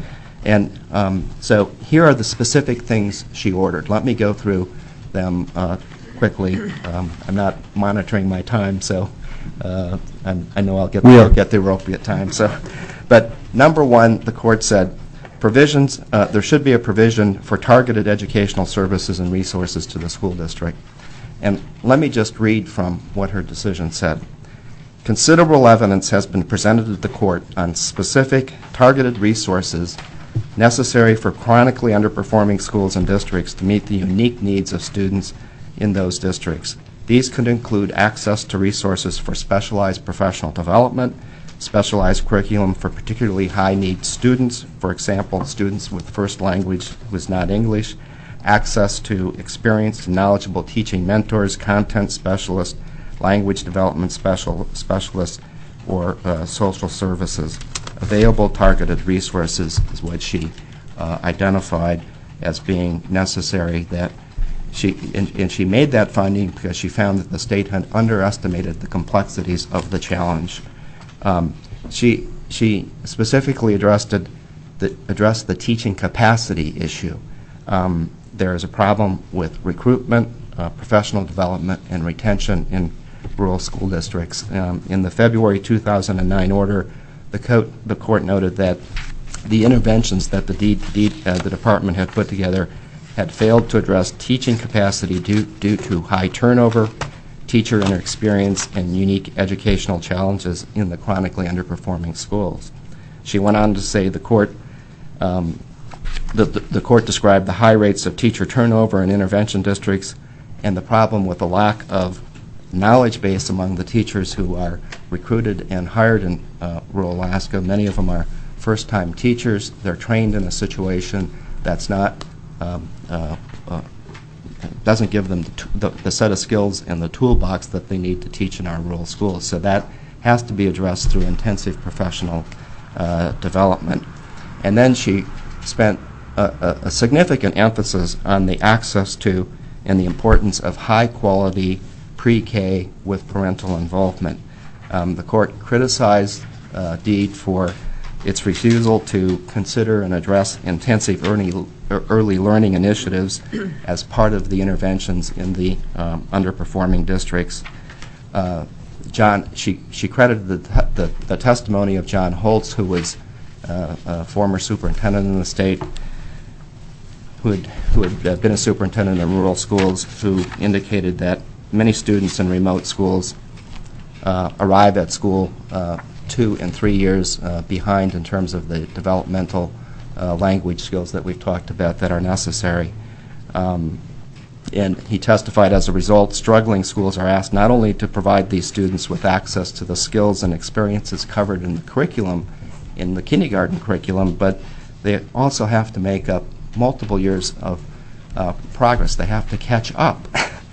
And um, so here are the specific things she ordered. Let me go through them uh, quickly. Um, I'm not monitoring my time, so uh, I'm, I know I'll get, We I'll are. get the appropriate time. So, but number one, the court said, provisions, uh, there should be a provision for targeted educational services and resources to the school district. And let me just read from what her decision said. Considerable evidence has been presented to the court on specific targeted resources necessary for chronically underperforming schools and districts to meet the unique needs of students in those districts. These could include access to resources for specialized professional development, specialized curriculum for particularly high-need students, for example, students with first language who is not English, access to experienced and knowledgeable teaching mentors, content specialists, language development special specialists, or uh, social services. Available targeted resources is what she uh, identified as being necessary. That she and, and she made that finding because she found that the state had underestimated the complexities of the challenge. Um, she she specifically addressed it, the, addressed the teaching capacity issue. Um, there is a problem with recruitment, uh, professional development, and retention in rural school districts. Um, in the February two thousand nine order, the, co the court noted that the interventions that the, D D uh, the department had put together had failed to address teaching capacity due, due to high turnover, teacher inexperience, and unique educational challenges in the chronically underperforming schools. She went on to say the court um, the, the, the court described the high rates of teacher turnover in intervention districts and the problem with the lack of knowledge base among the teachers who are recruited and hired in uh, rural Alaska. Many of them are first-time teachers. They're trained in a situation that's not um, uh, uh, doesn't give them the, t the, the set of skills and the toolbox that they need to teach in our rural schools. So that has to be addressed through intensive professional uh, development. And then she spent a, a, a significant emphasis on the access to and the importance of high-quality pre-K with parental involvement. Um, the court criticized uh, DEED for its refusal to consider and address intensive early, early learning initiatives as part of the interventions in the um, underperforming districts. Uh, John, she, she credited the, the, the testimony of John Holtz, who was uh, a former superintendent in the state, who had, who had been a superintendent in rural schools, who indicated that many students in remote schools uh, arrive at school uh, two and three years uh, behind in terms of the developmental uh, language skills that we've talked about that are necessary. Um, and he testified, as a result, struggling schools are asked not only to provide these students with access to the skills and experiences covered in the curriculum, in the kindergarten curriculum, but they also have to make up multiple years of uh, progress. They have to catch up.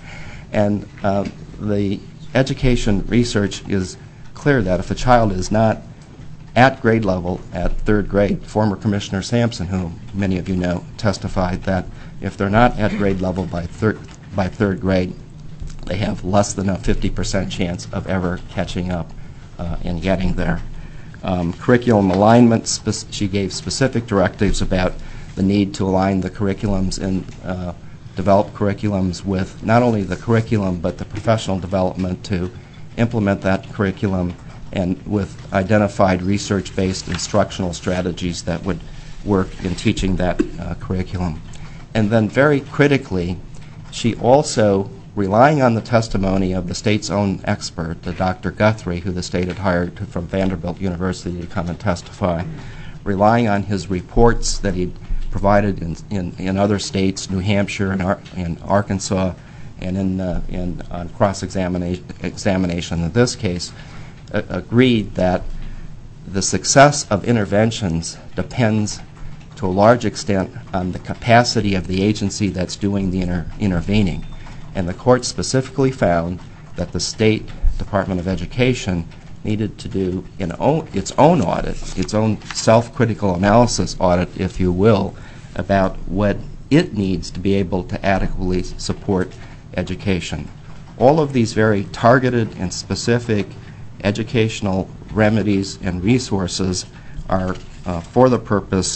And uh, the education research is clear that if a child is not at grade level at third grade, former Commissioner Sampson, whom many of you know, testified that if they're not at grade level by third, by third grade, they have less than a fifty percent chance of ever catching up uh, and getting there. Um, curriculum alignment, she gave specific directives about the need to align the curriculums and uh, develop curriculums with not only the curriculum but the professional development to implement that curriculum, and with identified research-based instructional strategies that would work in teaching that uh, curriculum. And then very critically, she also, relying on the testimony of the state's own expert, the Doctor Guthrie, who the state had hired to, from Vanderbilt University to come and testify, relying on his reports that he'd provided in, in, in other states, New Hampshire and, Ar and Arkansas, and in, uh, in on cross-examination examination in this case, uh, agreed that the success of interventions depends to a large extent on the capacity of the agency that's doing the inter intervening. And the court specifically found that the State Department of Education needed to do in own, its own audit, its own self-critical analysis audit, if you will, about what it needs to be able to adequately support education. All of these very targeted and specific educational remedies and resources are uh, for the purpose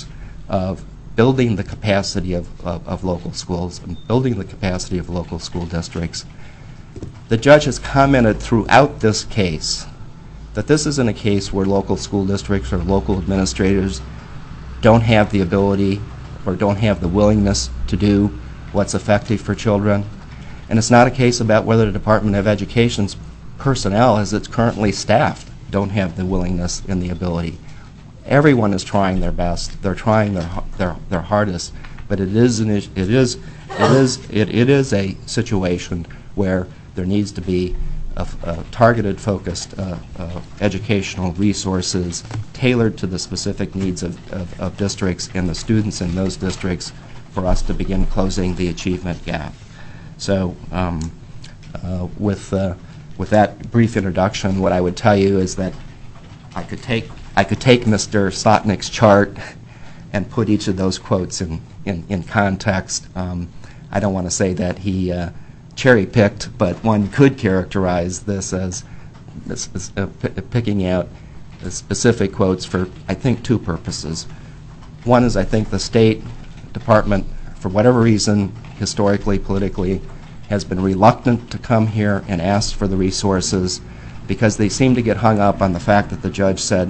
of building the capacity of, of, of local schools and building the capacity of local school districts. The judge has commented throughout this case that this isn't a case where local school districts or local administrators don't have the ability or don't have the willingness to do what's effective for children. And it's not a case about whether the Department of Education's personnel, as it's currently staffed, don't have the willingness and the ability. Everyone is trying their best. They're trying their their, their hardest, but it is an it is it is it, it is a situation where there needs to be a, a targeted, focused uh, uh, educational resources tailored to the specific needs of, of, of districts and the students in those districts for us to begin closing the achievement gap. So um, uh, with, uh, with that brief introduction, what I would tell you is that I could take, I could take Mister Slotnick's chart and put each of those quotes in, in, in context. Um, I don't want to say that he uh, cherry-picked, but one could characterize this as this, this, uh, p picking out the specific quotes for, I think, two purposes. One is I think the State Department, for whatever reason, historically, politically, has been reluctant to come here and ask for the resources because they seem to get hung up on the fact that the judge said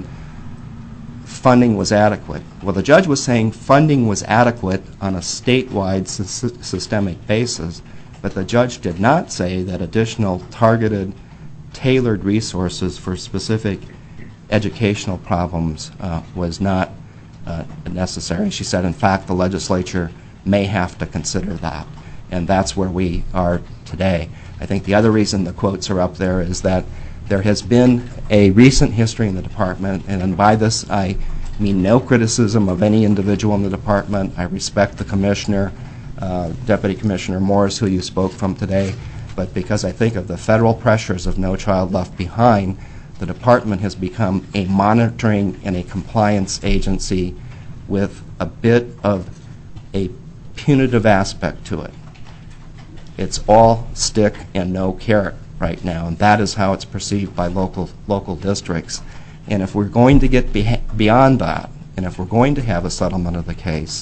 funding was adequate. Well, the judge was saying funding was adequate on a statewide sy systemic basis, but the judge did not say that additional targeted, tailored resources for specific educational problems uh, was not uh, necessary. She said, in fact, the legislature may have to consider that, and that's where we are today. I think the other reason the quotes are up there is that there has been a recent history in the department, and by this I mean no criticism of any individual in the department. I respect the commissioner, uh, Deputy Commissioner Morris, who you spoke from today, but because I think of the federal pressures of No Child Left Behind, the department has become a monitoring and a compliance agency with a bit of a punitive aspect to it. It's all stick and no carrot right now, and that is how it's perceived by local local districts. And if we're going to get be beyond that, and if we're going to have a settlement of the case,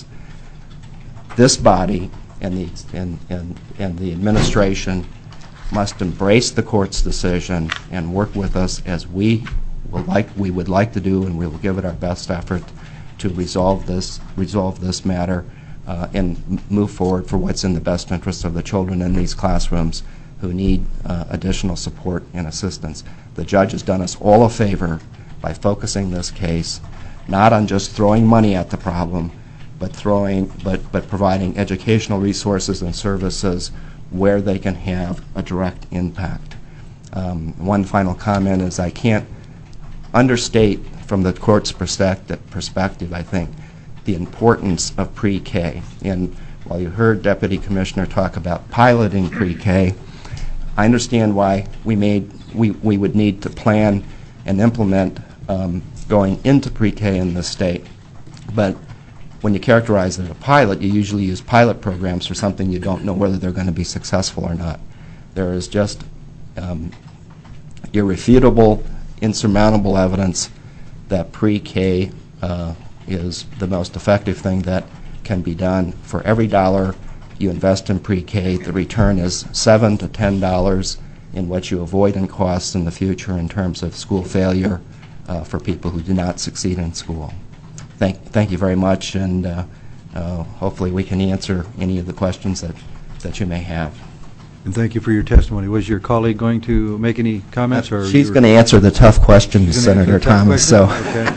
this body and the and, and, and the administration must embrace the court's decision and work with us as we will like we would like to do, and we will give it our best effort to resolve this resolve this matter uh, and move forward for what's in the best interest of the children in these classrooms who need uh, additional support and assistance. The judge has done us all a favor by focusing this case not on just throwing money at the problem, but throwing but but providing educational resources and services where they can have a direct impact. Um, one final comment is I can't understate from the court's perspective, perspective, I think, the importance of pre-K. And while you heard Deputy Commissioner talk about piloting pre-K, I understand why we made we, we would need to plan and implement um, going into pre-K in this state. But when you characterize it as a pilot, you usually use pilot programs for something you don't know whether they're going to be successful or not. There is just um, irrefutable, insurmountable evidence that pre-K uh, is the most effective thing that can be done. For every dollar you invest in pre-K, the return is seven to ten dollars in what you avoid in costs in the future in terms of school failure uh, for people who do not succeed in school. Thank, thank you very much, and uh, uh, hopefully we can answer any of the questions that, that you may have. And thank you for your testimony. Was your colleague going to make any comments? Uh, or she's going to answer the tough questions, Senator Thomas. So. Okay.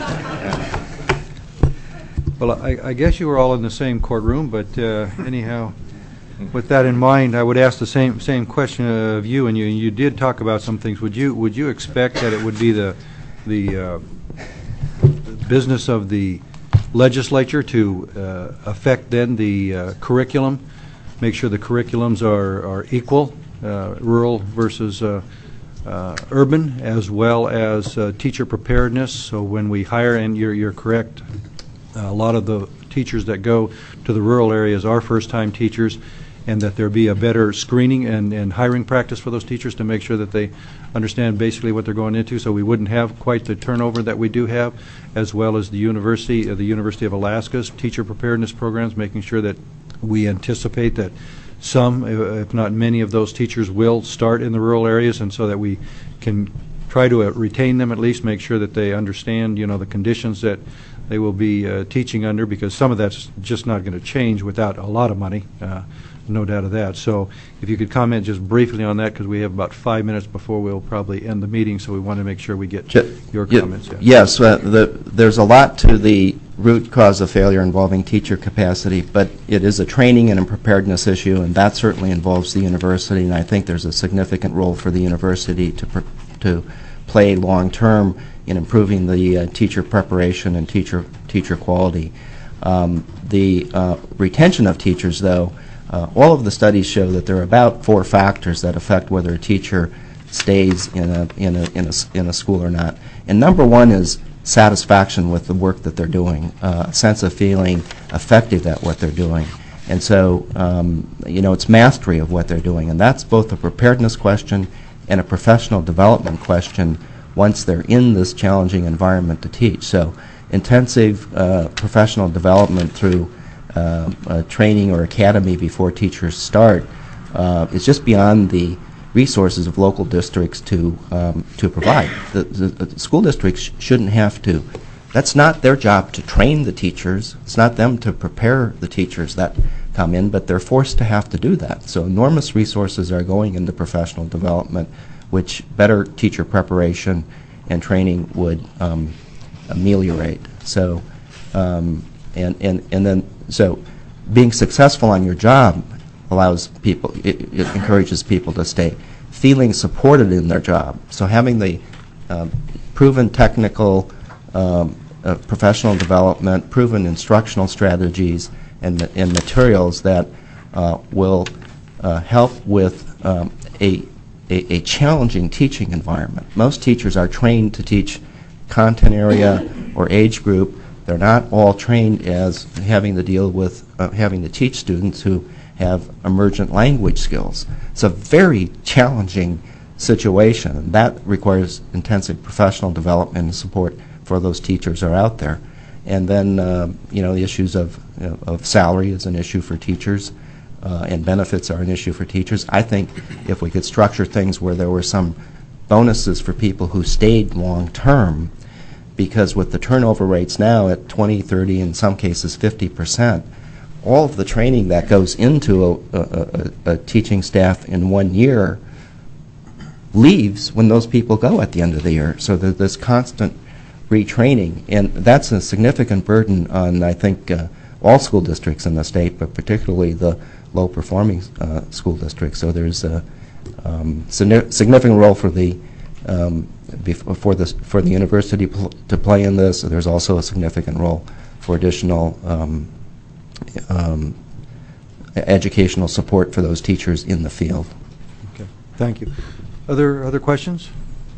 Well, I, I guess you were all in the same courtroom, but uh, anyhow, with that in mind, I would ask the same same question of you. And you, you did talk about some things. Would you would you expect that it would be the the uh, business of the legislature to uh, affect then the uh, curriculum, make sure the curriculums are, are equal, uh, rural versus uh, uh, urban, as well as uh, teacher preparedness? So when we hire, and you're, you're correct, a lot of the teachers that go to the rural areas are first-time teachers, and that there be a better screening and, and hiring practice for those teachers to make sure that they understand basically what they're going into, so we wouldn't have quite the turnover that we do have, as well as the university, uh, the University of Alaska's teacher preparedness programs, making sure that we anticipate that some, if not many, of those teachers will start in the rural areas, and so that we can try to uh, retain them, at least make sure that they understand, you know, the conditions that they will be uh, teaching under, because some of that's just not going to change without a lot of money, uh, no doubt of that. So if you could comment just briefly on that, because we have about five minutes before we'll probably end the meeting, so we want to make sure we get Ju- your y- comments. Yeah. Yes, uh, the, there's a lot to the root cause of failure involving teacher capacity, but it is a training and a preparedness issue, and that certainly involves the university, and I think there's a significant role for the university to pr- to play long-term in improving the uh, teacher preparation and teacher teacher quality. Um, the uh, retention of teachers, though, uh, all of the studies show that there are about four factors that affect whether a teacher stays in a in a in a, in a school or not. And number one is satisfaction with the work that they're doing, uh, a sense of feeling effective at what they're doing. And so, um, you know, it's mastery of what they're doing, and that's both a preparedness question and a professional development question once they're in this challenging environment to teach. So intensive uh, professional development through uh, uh, training or academy before teachers start uh, is just beyond the resources of local districts to um, to provide. The, the, the school districts sh- shouldn't have to. That's not their job to train the teachers. It's not them to prepare the teachers that come in, but they're forced to have to do that. So enormous resources are going into professional development, which better teacher preparation and training would um, ameliorate. So, um, and, and, and then, so being successful on your job allows people, it, it encourages people to stay. Feeling supported in their job. So having the uh, proven technical um, uh, professional development, proven instructional strategies, and, and materials that uh, will uh, help with um, a, a, a challenging teaching environment. Most teachers are trained to teach content area or age group. They're not all trained as having to deal with uh, having to teach students who have emergent language skills. It's a very challenging situation, and that requires intensive professional development and support for those teachers are out there. And then, uh, you know, the issues of, you know, of salary is an issue for teachers, uh, and benefits are an issue for teachers. I think if we could structure things where there were some bonuses for people who stayed long-term, because with the turnover rates now at twenty, thirty, in some cases fifty percent, all of the training that goes into a, a, a, a teaching staff in one year leaves when those people go at the end of the year. So there's this constant retraining, and that's a significant burden on, I think, uh, all school districts in the state, but particularly the low-performing uh, school districts. So there's a um, significant role for the um, for the for the university pl- to play in this. There's also a significant role for additional um, um, educational support for those teachers in the field. Okay, thank you. Other other questions?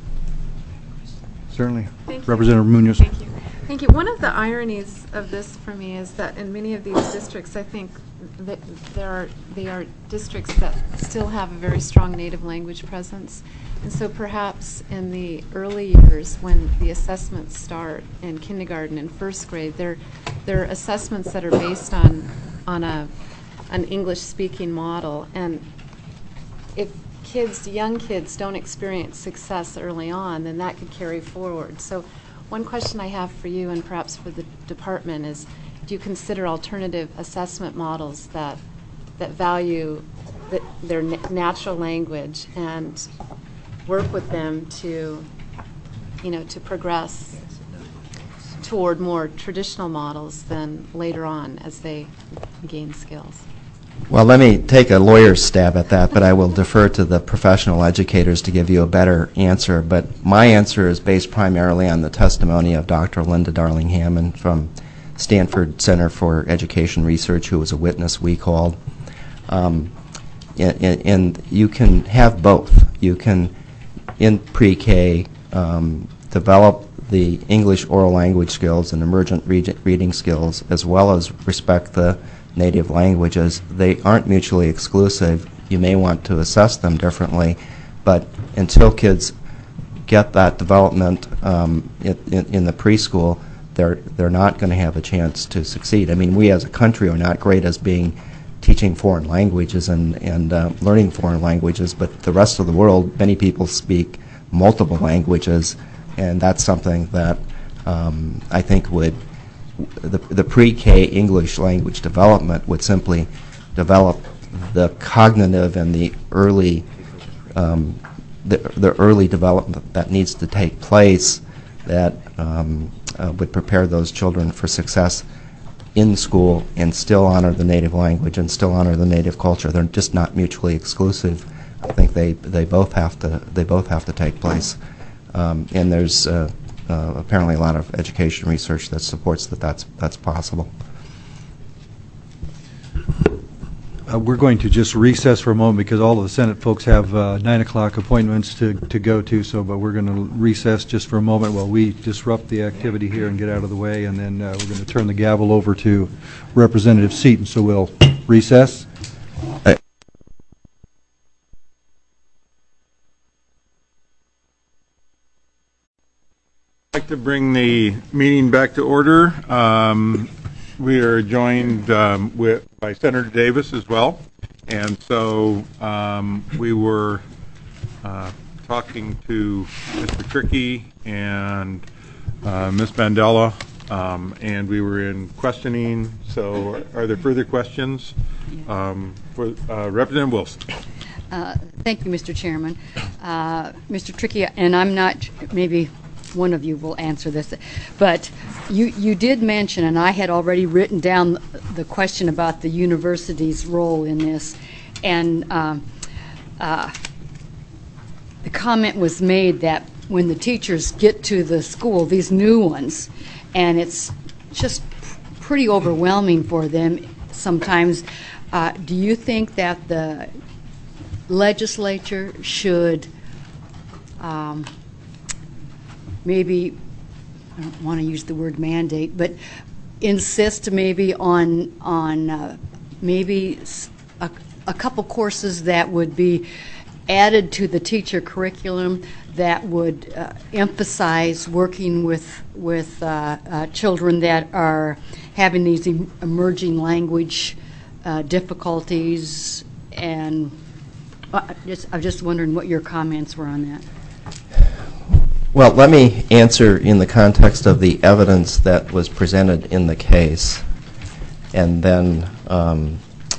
Certainly. Thank you. Representative Munoz. Thank you. Thank you. One of the ironies of this for me is that in many of these districts, I think that there are they are districts that still have a very strong native language presence. And so perhaps in the early years when the assessments start in kindergarten and first grade, they're, they're assessments that are based on, on a, an English-speaking model. And if kids, young kids, don't experience success early on, then that could carry forward. So one question I have for you and perhaps for the department is, do you consider alternative assessment models that, that value the, their na- natural language and work with them to, you know, to progress toward more traditional models than later on as they gain skills? Well, let me take a lawyer's stab at that, but I will defer to the professional educators to give you a better answer. But my answer is based primarily on the testimony of Doctor Linda Darling Hammond from Stanford Center for Education Research, who was a witness we called. Um, and, and you can have both. You can, in pre-K, um, develop the English oral language skills and emergent read- reading skills, as well as respect the native languages. They aren't mutually exclusive. You may want to assess them differently, but until kids get that development um, in, in, in the preschool, they're they're not going to have a chance to succeed. I mean, we as a country are not great as being teaching foreign languages and and uh, learning foreign languages, but the rest of the world, many people speak multiple languages, and that's something that um, I think would the the pre-K English language development would simply develop the cognitive and the early um, the the early development that needs to take place that um, uh, would prepare those children for success in school and still honor the native language and still honor the native culture. They're just not mutually exclusive. I think they, they both have to they both have to take place. Um, and there's uh, uh, apparently a lot of education research that supports that that's that's possible. Uh, we're going to just recess for a moment because all of the Senate folks have uh, nine o'clock appointments to, to go to, so but we're going to recess just for a moment while we disrupt the activity here and get out of the way, and then uh, we're going to turn the gavel over to Representative Seaton. So we'll recess. Uh, I'd like to bring the meeting back to order. Um, we are joined um, with by Senator Davis as well, and so um, we were uh, talking to Mister Trickey and uh, Miz Mandela, um, and we were in questioning. So, are there further questions um, for uh, Representative Wilson? Uh, thank you, Mister Chairman. Uh, Mister Trickey, and I'm not maybe. One of you will answer this, but you you did mention, and I had already written down the question about the university's role in this, and um, uh, the comment was made that when the teachers get to the school, these new ones, and it's just pretty overwhelming for them sometimes, uh, do you think that the legislature should um, maybe, I don't want to use the word mandate, but insist maybe on on uh, maybe a, a couple courses that would be added to the teacher curriculum that would uh, emphasize working with with uh, uh, children that are having these em emerging language uh, difficulties, and uh, just, I'm just wondering what your comments were on that. Well, let me answer in the context of the evidence that was presented in the case, and then um,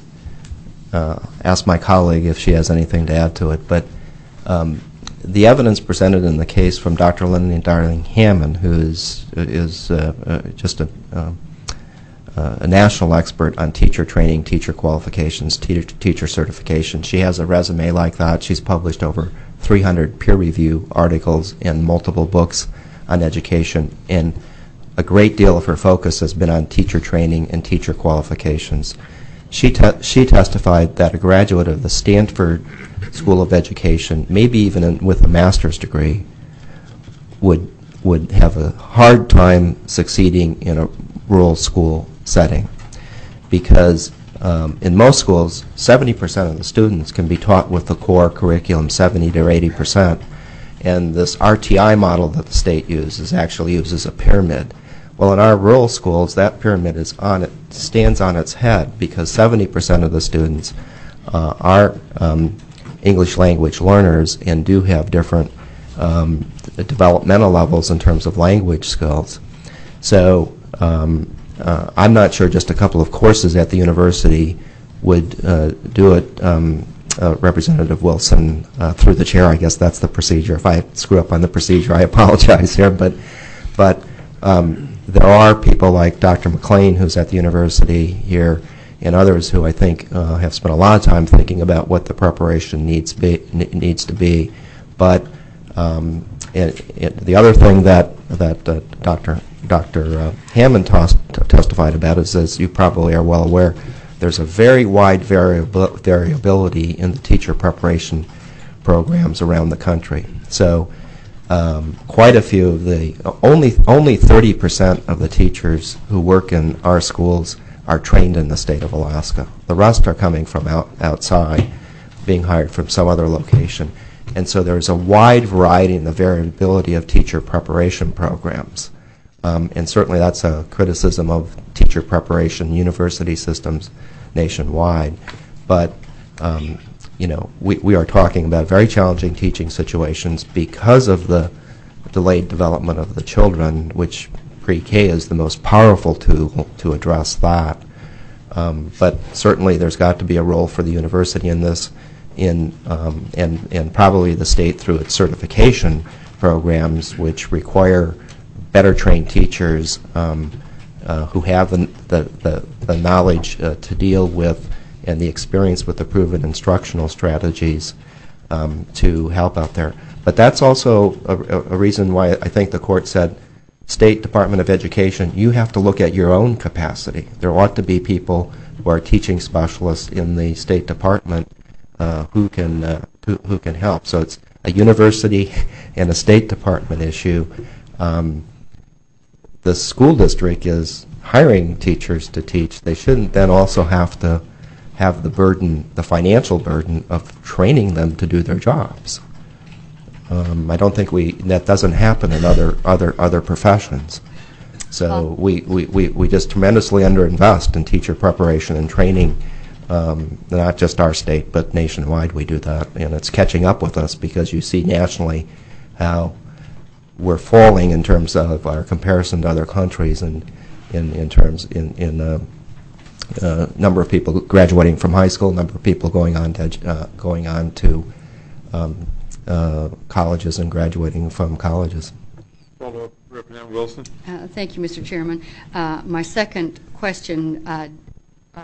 uh, ask my colleague if she has anything to add to it. But um, the evidence presented in the case from Doctor Linda Darling Hammond, who is, is uh, uh, just a, uh, uh, a national expert on teacher training, teacher qualifications, teacher, teacher certification. She has a resume like that. She's published over three hundred peer review articles and multiple books on education, and a great deal of her focus has been on teacher training and teacher qualifications. She, te she testified that a graduate of the Stanford School of Education, maybe even in, with a master's degree, would, would have a hard time succeeding in a rural school setting, because Um, in most schools, seventy percent of the students can be taught with the core curriculum, seventy to eighty percent. And this R T I model that the state uses actually uses a pyramid. Well, in our rural schools, that pyramid is on it, stands on its head, because seventy percent of the students uh, are um, English language learners and do have different um, developmental levels in terms of language skills. So um, Uh, I'm not sure just a couple of courses at the university would uh, do it. Um, uh, Representative Wilson, uh, through the chair, I guess that's the procedure. If I screw up on the procedure, I apologize here. But, but um, there are people like Doctor McLean, who's at the university here, and others who I think uh, have spent a lot of time thinking about what the preparation needs be needs to be. But um, it, it, the other thing that that uh, Doctor Doctor Uh, Hammond testified about is, as you probably are well aware, there's a very wide variab variability in the teacher preparation programs around the country. So um, quite a few of the, only only thirty percent of the teachers who work in our schools are trained in the state of Alaska. The rest are coming from out, outside, being hired from some other location. And so there's a wide variety in the variability of teacher preparation programs. Um, and certainly that's a criticism of teacher preparation university systems nationwide. But, um, you know, we, we are talking about very challenging teaching situations because of the delayed development of the children, which pre-K is the most powerful tool to address that. Um, but certainly there's got to be a role for the university in this, in um, and, and probably the state through its certification programs, which require better trained teachers um, uh, who have the, the, the, the knowledge uh, to deal with and the experience with the proven instructional strategies um, to help out there. But that's also a, a reason why I think the court said, State Department of Education, you have to look at your own capacity. There ought to be people who are teaching specialists in the State Department uh, who can uh, who, who can help. So it's a university and a State Department issue. Um, the school district is hiring teachers to teach. They shouldn't then also have to have the burden, the financial burden of training them to do their jobs. Um, I don't think we that doesn't happen in other other other professions. So we, we, we, we just tremendously underinvest in teacher preparation and training. Um, not just our state, but nationwide we do that, and it's catching up with us because you see nationally how we're falling in terms of our comparison to other countries, and in, in terms in in uh, uh, number of people graduating from high school, number of people going on to uh, going on to um, Uh, colleges and graduating from colleges. Follow up, Representative Wilson. Uh, thank you, Mister Chairman. Uh, my second question, uh, uh,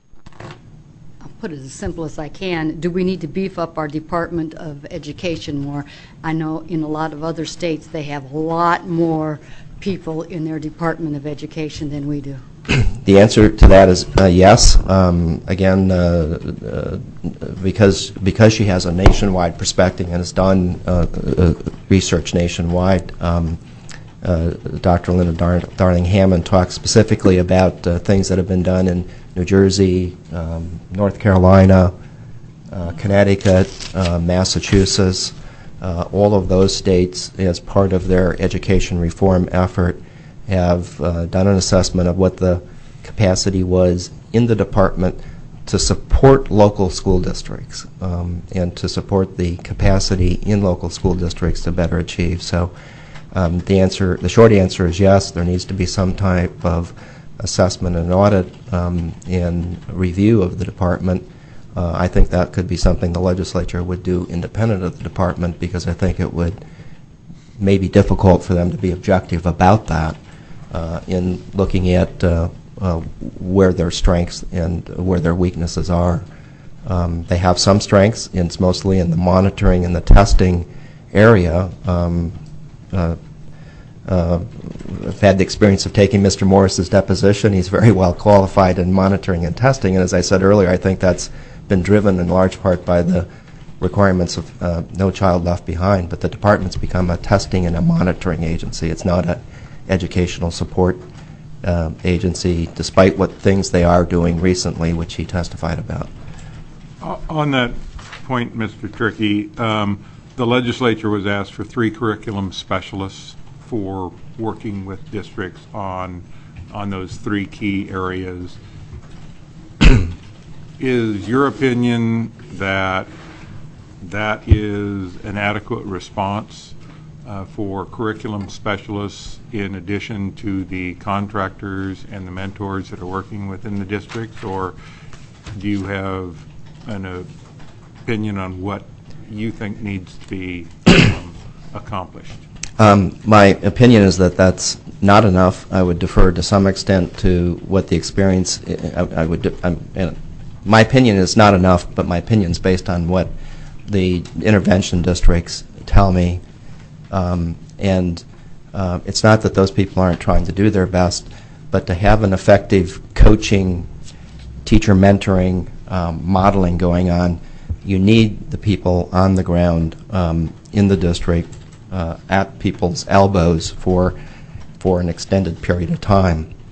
I'll put it as simple as I can. Do we need to beef up our Department of Education more? I know in a lot of other states they have a lot more people in their Department of Education than we do. The answer to that is uh, yes. Um, again, uh, uh, because because she has a nationwide perspective and has done uh, uh, research nationwide, um, uh, Doctor Linda Dar Darling Hammond talks specifically about uh, things that have been done in New Jersey, um, North Carolina, uh, Connecticut, uh, Massachusetts. Uh, all of those states, as part of their education reform effort, have uh, done an assessment of what the capacity was in the department to support local school districts um, and to support the capacity in local school districts to better achieve. So um, the answer, the short answer is yes, there needs to be some type of assessment and audit um, and review of the department. Uh, I think that could be something the legislature would do independent of the department, because I think it would may be difficult for them to be objective about that. Uh, in looking at uh, uh, where their strengths and where their weaknesses are. Um, they have some strengths, and it's mostly in the monitoring and the testing area. Um, uh, uh, I've had the experience of taking Mister Morris's deposition. He's very well qualified in monitoring and testing, and as I said earlier, I think that's been driven in large part by the requirements of uh, No Child Left Behind, but the department's become a testing and a monitoring agency. It's not a educational support uh, agency, despite what things they are doing recently, which he testified about. Uh, on that point, Mister Trickey, um, the legislature was asked for three curriculum specialists for working with districts on on those three key areas. Is your opinion that that is an adequate response Uh, for curriculum specialists in addition to the contractors and the mentors that are working within the districts, or do you have an uh, opinion on what you think needs to be um, accomplished? Um, my opinion is that that's not enough. I would defer to some extent to what the experience, I, I would, I'm, uh, my opinion is not enough, but my opinion is based on what the intervention districts tell me. Um, and uh, it's not that those people aren't trying to do their best, but to have an effective coaching, teacher mentoring, um, modeling going on, you need the people on the ground um, in the district uh, at people's elbows for for an extended period of time.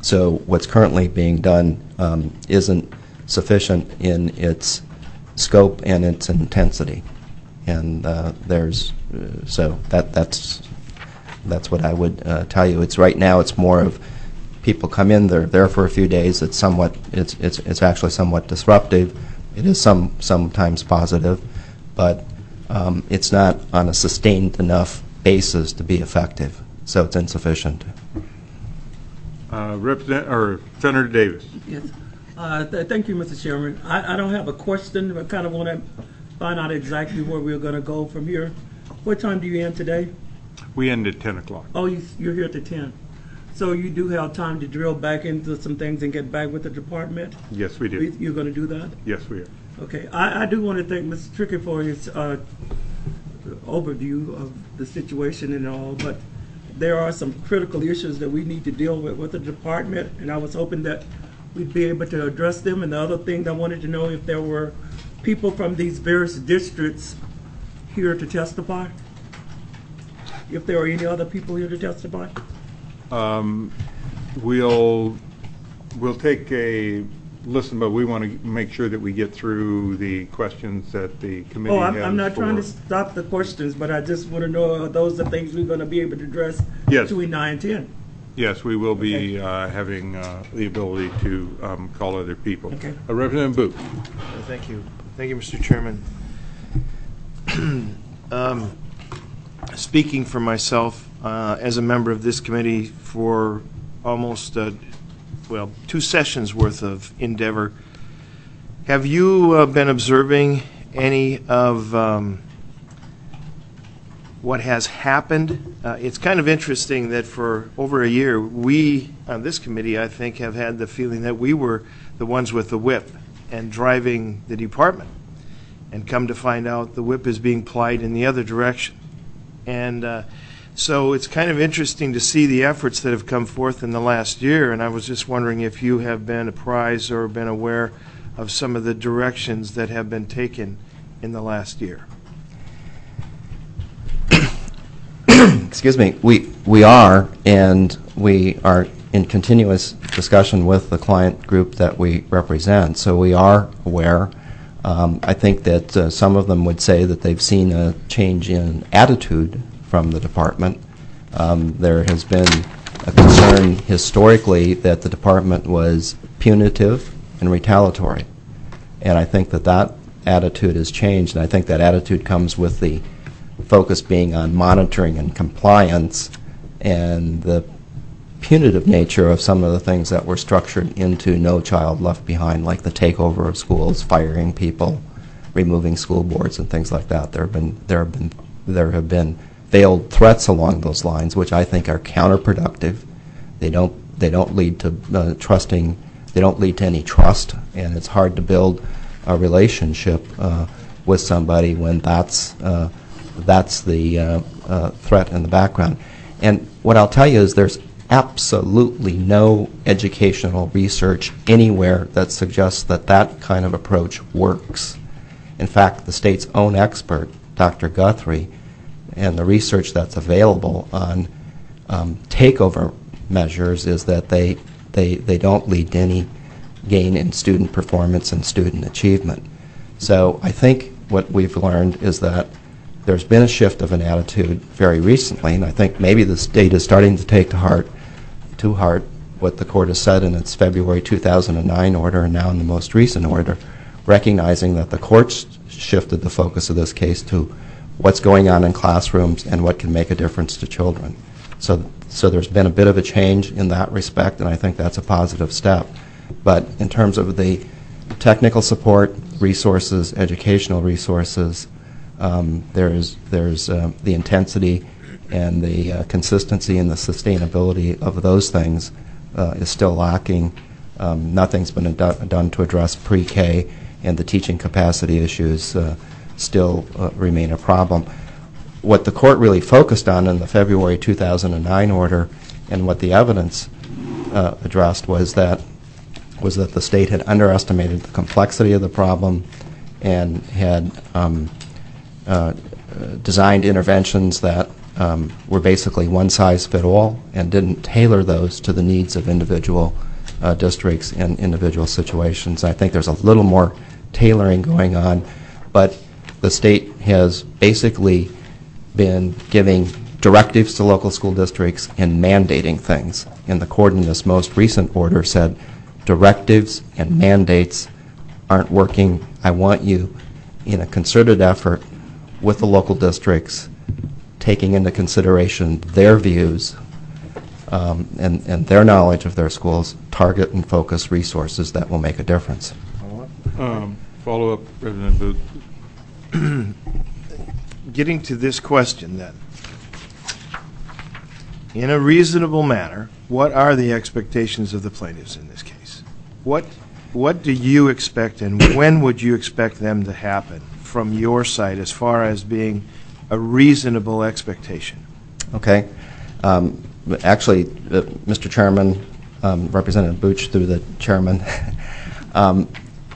So what's currently being done um, isn't sufficient in its scope and its intensity. And uh, there's, uh, so that that's that's what I would uh, tell you. It's right now, it's more of people come in, they're there for a few days, it's somewhat, it's, it's, it's actually somewhat disruptive. It is some sometimes positive, but um, it's not on a sustained enough basis to be effective, so it's insufficient. Uh, Represent, or Senator Davis. Yes. Uh, th- thank you, Mister Chairman. I, I don't have a question, but kind of want to find out exactly where we're going to go from here. What time do you end today? We end at ten o'clock. Oh, you, you're here at the ten. So you do have time to drill back into some things and get back with the department? Yes, we do. We- You're going to do that? Yes, we are. Okay. I, I do want to thank Mister Trickey for his uh, overview of the situation and all, but there are some critical issues that we need to deal with with the department, and I was hoping that we'd be able to address them. And the other thing I wanted to know if there were people from these various districts here to testify, if there are any other people here to testify. Um, we'll we'll take a listen, but we want to make sure that we get through the questions that the committee Oh, I'm, has. I'm not trying to for- stop the questions, but I just want to know, are those the things we're going to be able to address Yes. between nine and ten? Yes, we will be Okay. uh, having uh, the ability to um, call other people. Okay. Uh, Representative Booth. Thank you. Thank you, Mister Chairman. um, speaking for myself, uh, as a member of this committee for almost, uh, well, two sessions worth of endeavor, have you uh, been observing any of um, what has happened? Uh, it's kind of interesting that for over a year, we on this committee, I think, have had the feeling that we were the ones with the whip and driving the department. And come to find out the whip is being plied in the other direction. And uh, so it's kind of interesting to see the efforts that have come forth in the last year, and I was just wondering if you have been apprised or been aware of some of the directions that have been taken in the last year. Excuse me, we, we are, and we are in continuous discussion with the client group that we represent, so we are aware. Um, I think that uh, some of them would say that they've seen a change in attitude from the department. Um, there has been a concern historically that the department was punitive and retaliatory, and I think that that attitude has changed, and I think that attitude comes with the focus being on monitoring and compliance and the punitive nature of some of the things that were structured into No Child Left Behind, like the takeover of schools, firing people, removing school boards, and things like that. There have been there have been there have been veiled threats along those lines, which I think are counterproductive. They don't they don't lead to uh, trusting. They don't lead to any trust, and it's hard to build a relationship uh, with somebody when that's uh, that's the uh, uh, threat in the background. And what I'll tell you is there's absolutely no educational research anywhere that suggests that that kind of approach works. In fact, the state's own expert, Doctor Guthrie, and the research that's available on um, takeover measures is that they, they, they don't lead to any gain in student performance and student achievement. So I think what we've learned is that there's been a shift of an attitude very recently, and I think maybe the state is starting to take to heart, to heart what the court has said in its February two thousand nine order and now in the most recent order, recognizing that the courts shifted the focus of this case to what's going on in classrooms and what can make a difference to children. So, so there's been a bit of a change in that respect, and I think that's a positive step. But in terms of the technical support, resources, educational resources, Um, there's there's uh, the intensity and the uh, consistency and the sustainability of those things uh, is still lacking. Um, nothing's been do- done to address pre-K, and the teaching capacity issues uh, still uh, remain a problem. What the court really focused on in the February two thousand nine order, and what the evidence uh, addressed, was that was that the state had underestimated the complexity of the problem and had um, Uh, designed interventions that um, were basically one size fit all and didn't tailor those to the needs of individual uh, districts and individual situations. I think there's a little more tailoring going on, but the state has basically been giving directives to local school districts and mandating things. And the court in this most recent order said directives and mandates aren't working. I want you, in a concerted effort with the local districts, taking into consideration their views um, and, and their knowledge of their schools, target and focus resources that will make a difference. Um, follow up, Representative Booth. Getting to this question then, in a reasonable manner, what are the expectations of the plaintiffs in this case? What what do you expect, and when would you expect them to happen from your side as far as being a reasonable expectation? Okay. Um, actually, uh, Mister Chairman, um, Representative Booch through the chairman, um,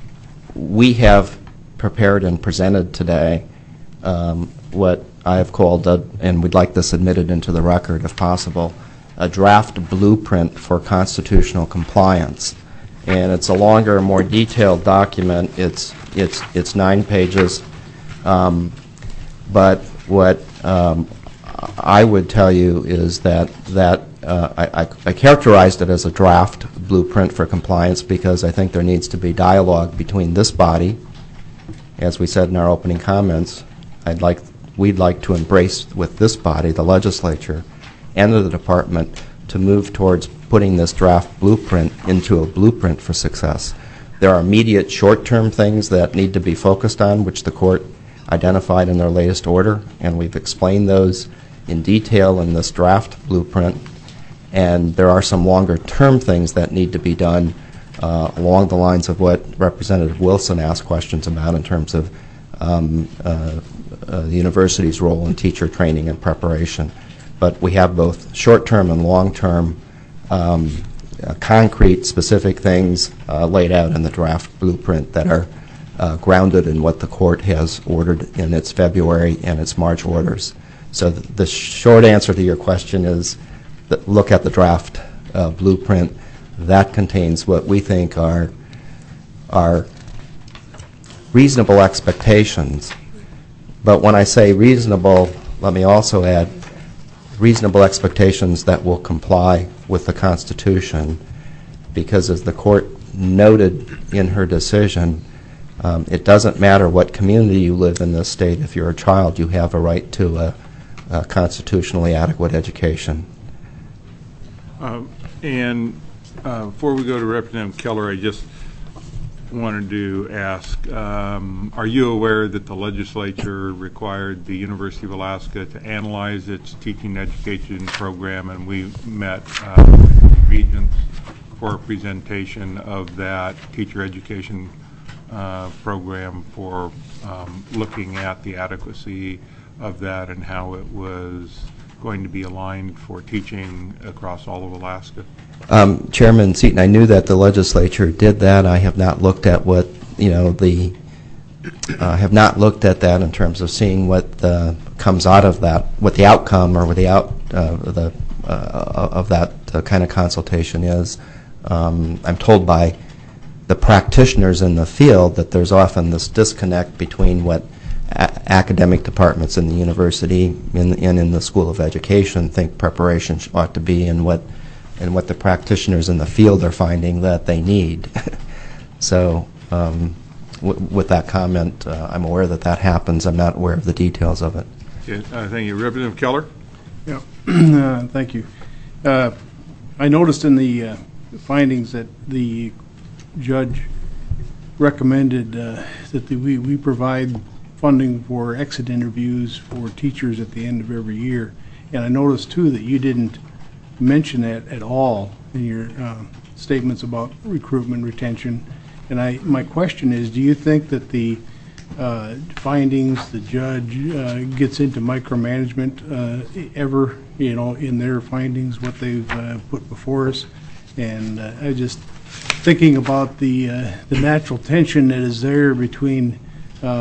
we have prepared and presented today um, what I have called, a, and we'd like this admitted into the record if possible, a draft blueprint for constitutional compliance. And it's a longer, more detailed document. It's it's it's nine pages. Um, but what um, I would tell you is that that uh, I, I, I characterized it as a draft blueprint for compliance because I think there needs to be dialogue between this body, as we said in our opening comments. I'd like we'd like to embrace with this body, the legislature, and the department to move towards putting this draft blueprint into a blueprint for success. There are immediate short-term things that need to be focused on, which the court identified in their latest order, and we've explained those in detail in this draft blueprint. And there are some longer-term things that need to be done uh, along the lines of what Representative Wilson asked questions about in terms of um, uh, uh, the university's role in teacher training and preparation. But we have both short-term and long-term um, uh, concrete, specific things uh, laid out in the draft blueprint that are uh, grounded in what the court has ordered in its February and its March orders. So th the short answer to your question is that look at the draft uh, blueprint. That contains what we think are, are reasonable expectations. But when I say reasonable, let me also add reasonable expectations that will comply with the Constitution, because as the court noted in her decision, um, it doesn't matter what community you live in this state. If you're a child, you have a right to a, a constitutionally adequate education. Uh, and uh, before we go to Representative Keller, I just wanted to ask, um, are you aware that the legislature required the University of Alaska to analyze its teaching education program, and we met uh, regents for a presentation of that teacher education uh, program for um, looking at the adequacy of that and how it was going to be aligned for teaching across all of Alaska? Um, Chairman Seaton, I knew that the legislature did that. I have not looked at what, you know, the, uh, have not looked at that in terms of seeing what uh, comes out of that, what the outcome or what the out uh, the uh, of that uh, kind of consultation is. Um, I'm told by the practitioners in the field that there's often this disconnect between what a academic departments in the university and in, in the School of Education think preparation ought to be, and what and what the practitioners in the field are finding that they need. So um, w with that comment, uh, I'm aware that that happens. I'm not aware of the details of it. Okay, uh, thank you. Representative Keller? Yeah, uh, thank you. Uh, I noticed in the uh, findings that the judge recommended uh, that the, we, we provide funding for exit interviews for teachers at the end of every year. And I noticed, too, that you didn't mention that at all in your uh, statements about recruitment, retention. And I, my question is, do you think that the uh, findings, the judge uh, gets into micromanagement uh, ever, you know, in their findings, what they've uh, put before us? And uh, I just thinking about the, uh, the natural tension that is there between um,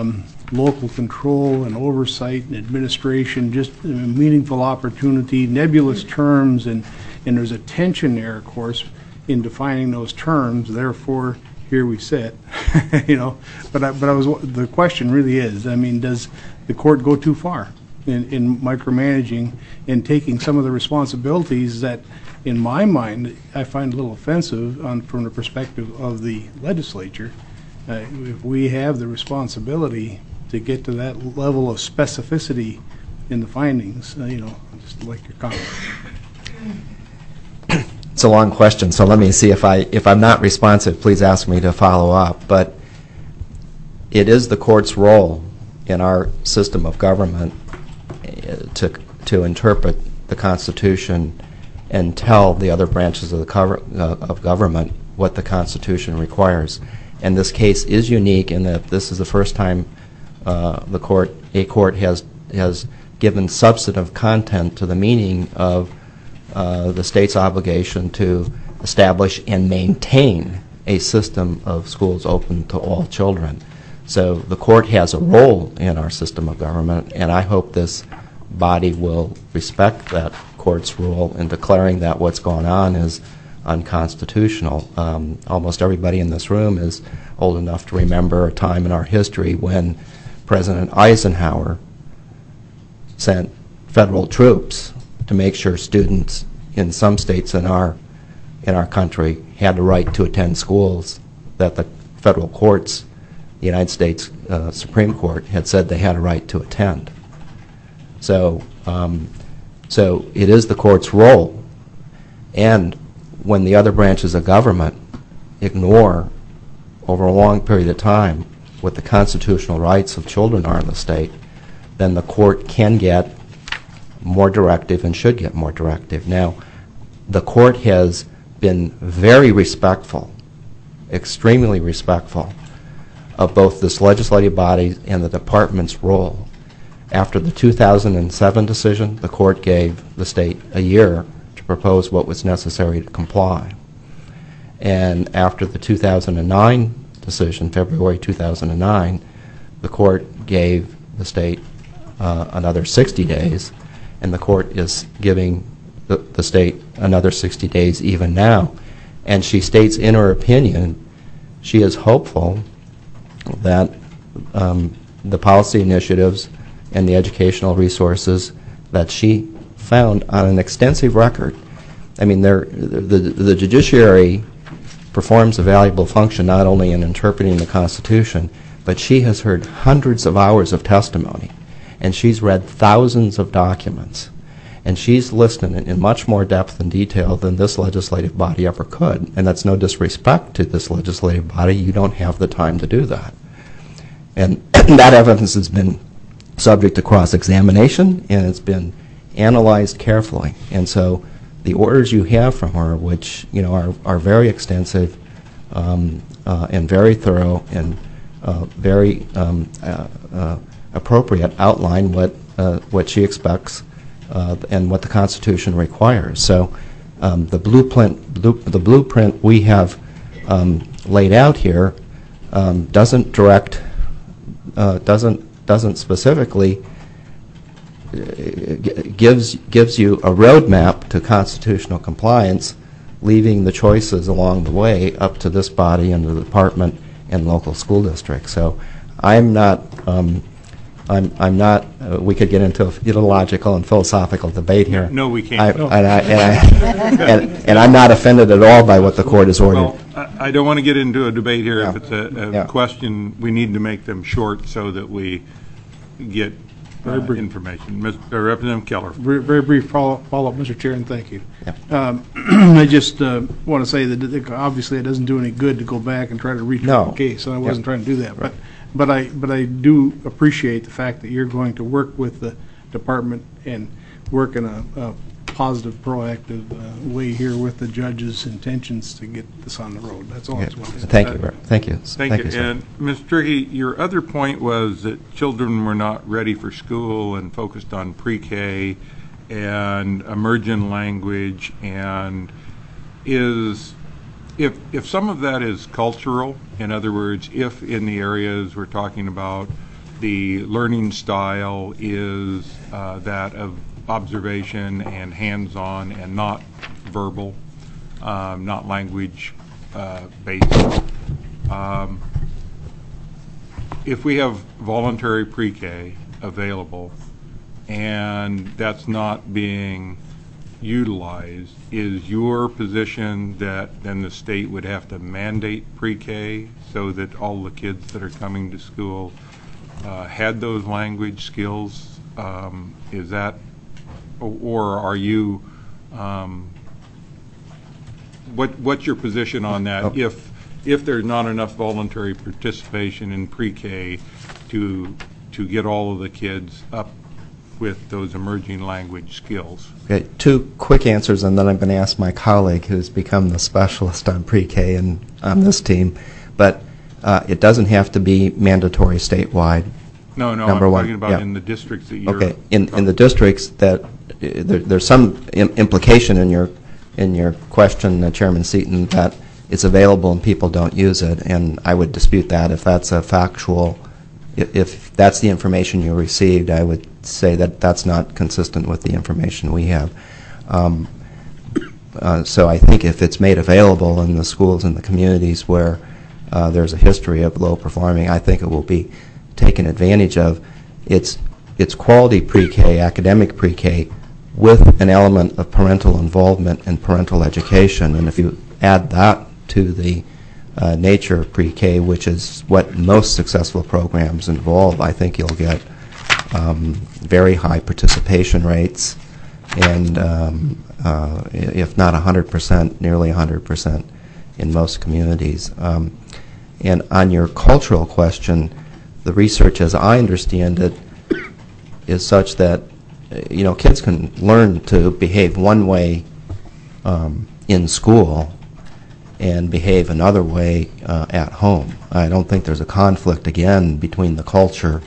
local control and oversight and administration, just uh, meaningful opportunity, nebulous terms, and, and there's a tension there, of course, in defining those terms. Therefore, here we sit, you know. But I, but I was the question really is, I mean, does the court go too far in, in micromanaging and taking some of the responsibilities that, in my mind, I find a little offensive on, from the perspective of the legislature? Uh, if we have the responsibility to get to that level of specificity in the findings, uh, you know, I'd just like your comment. It's a long question, so let me see if I if I'm not responsive, please ask me to follow up. But it is the court's role in our system of government to to interpret the Constitution and tell the other branches of the cover, uh, of government what the Constitution requires. And this case is unique in that this is the first time uh, the court a court has has given substantive content to the meaning of Uh, the state's obligation to establish and maintain a system of schools open to all children. So the court has a role in our system of government, and I hope this body will respect that court's role in declaring that what's going on is unconstitutional. Um, almost everybody in this room is old enough to remember a time in our history when President Eisenhower sent federal troops to make sure students in some states in our in our country had the right to attend schools that the federal courts, the United States uh, Supreme Court, had said they had a right to attend. So, um, so it is the court's role, and when the other branches of government ignore over a long period of time what the constitutional rights of children are in the state, then the court can get more directive and should get more directive. Now, the court has been very respectful, extremely respectful of both this legislative body and the department's role. After the two thousand seven decision, the court gave the state a year to propose what was necessary to comply. And after the two thousand nine decision, February two thousand nine, the court gave the state uh, another sixty days, and the court is giving the, the state another sixty days even now. And she states in her opinion she is hopeful that um, the policy initiatives and the educational resources that she found on an extensive record. I mean, the, the, the judiciary performs a valuable function not only in interpreting the Constitution, but she has heard hundreds of hours of testimony, and she's read thousands of documents, and she's listened in, in much more depth and detail than this legislative body ever could. And that's no disrespect to this legislative body. You don't have the time to do that. And that evidence has been subject to cross-examination, and it's been analyzed carefully. And so the orders you have from her, which you know are, are very extensive um, uh, and very thorough and uh, very um, uh, uh, appropriate, outline what uh, what she expects uh, and what the Constitution requires. So um, the blueprint, blue, the blueprint we have um, laid out here um, doesn't direct, uh, doesn't doesn't specifically gives gives you a roadmap to constitutional compliance, leaving the choices along the way up to this body and the department and local school districts. So I'm not um, I'm I'm not. Uh, we could get into a theological and philosophical debate here. No, we can't. Oh. I, and, I, and, I, and, and I'm not offended at all by what the court has ordered. Well, I, I don't want to get into a debate here. Yeah. If it's a, a Yeah. question, we need to make them short so that we get uh, brief. information. Mister Representative Keller. Very, very brief follow- follow-up, Mister Chair, and thank you. Yep. Um, I just uh, want to say that it, obviously it doesn't do any good to go back and try to retry No. the case, and I wasn't Yep. trying to do that. But, but I, but I do appreciate the fact that you're going to work with the department and work in a, a positive, proactive uh, way here with the judge's intentions to get this on the road. That's all I Yeah. just wanted to say. Thank you. Ver- Thank you. Thank, you. sir. And Miz Trickey, your other point was that children were not ready for school and focused on pre-K and emergent language, and is if if some of that is cultural, in other words, if in the areas we're talking about the learning style is uh, that of observation and hands-on and not verbal, um, not language uh, based. Um, if we have voluntary pre-K available and that's not being utilized, is your position that then the state would have to mandate pre-K so that all the kids that are coming to school uh, had those language skills? Um, is that, or are you, um, what what's your position on that? Oh. If if there's not enough voluntary participation in pre-K to to get all of the kids up with those emerging language skills? Okay, two quick answers, and then I'm going to ask my colleague, who's become the specialist on pre-K and on this team. But uh, it doesn't have to be mandatory statewide. No, no, Number I'm one, talking about yeah. in the districts that you're... Okay, in, in the districts that, uh, there, there's some im implication in your, in your question, uh, Chairman Seaton, that it's available and people don't use it, and I would dispute that. If that's a factual, if, if that's the information you received, I would say that that's not consistent with the information we have. Um, uh, so I think if it's made available in the schools and the communities where uh, there's a history of low performing, I think it will be taken advantage of. It's, it's quality pre-K, academic pre-K, with an element of parental involvement and parental education. And if you add that to the uh, nature of pre-K, which is what most successful programs involve, I think you'll get um, very high participation rates, and um, uh, if not one hundred percent, nearly one hundred percent in most communities. Um, and on your cultural question, the research, as I understand it, is such that uh, you know, kids can learn to behave one way um, in school and behave another way uh, at home. I don't think there's a conflict, again, between the culture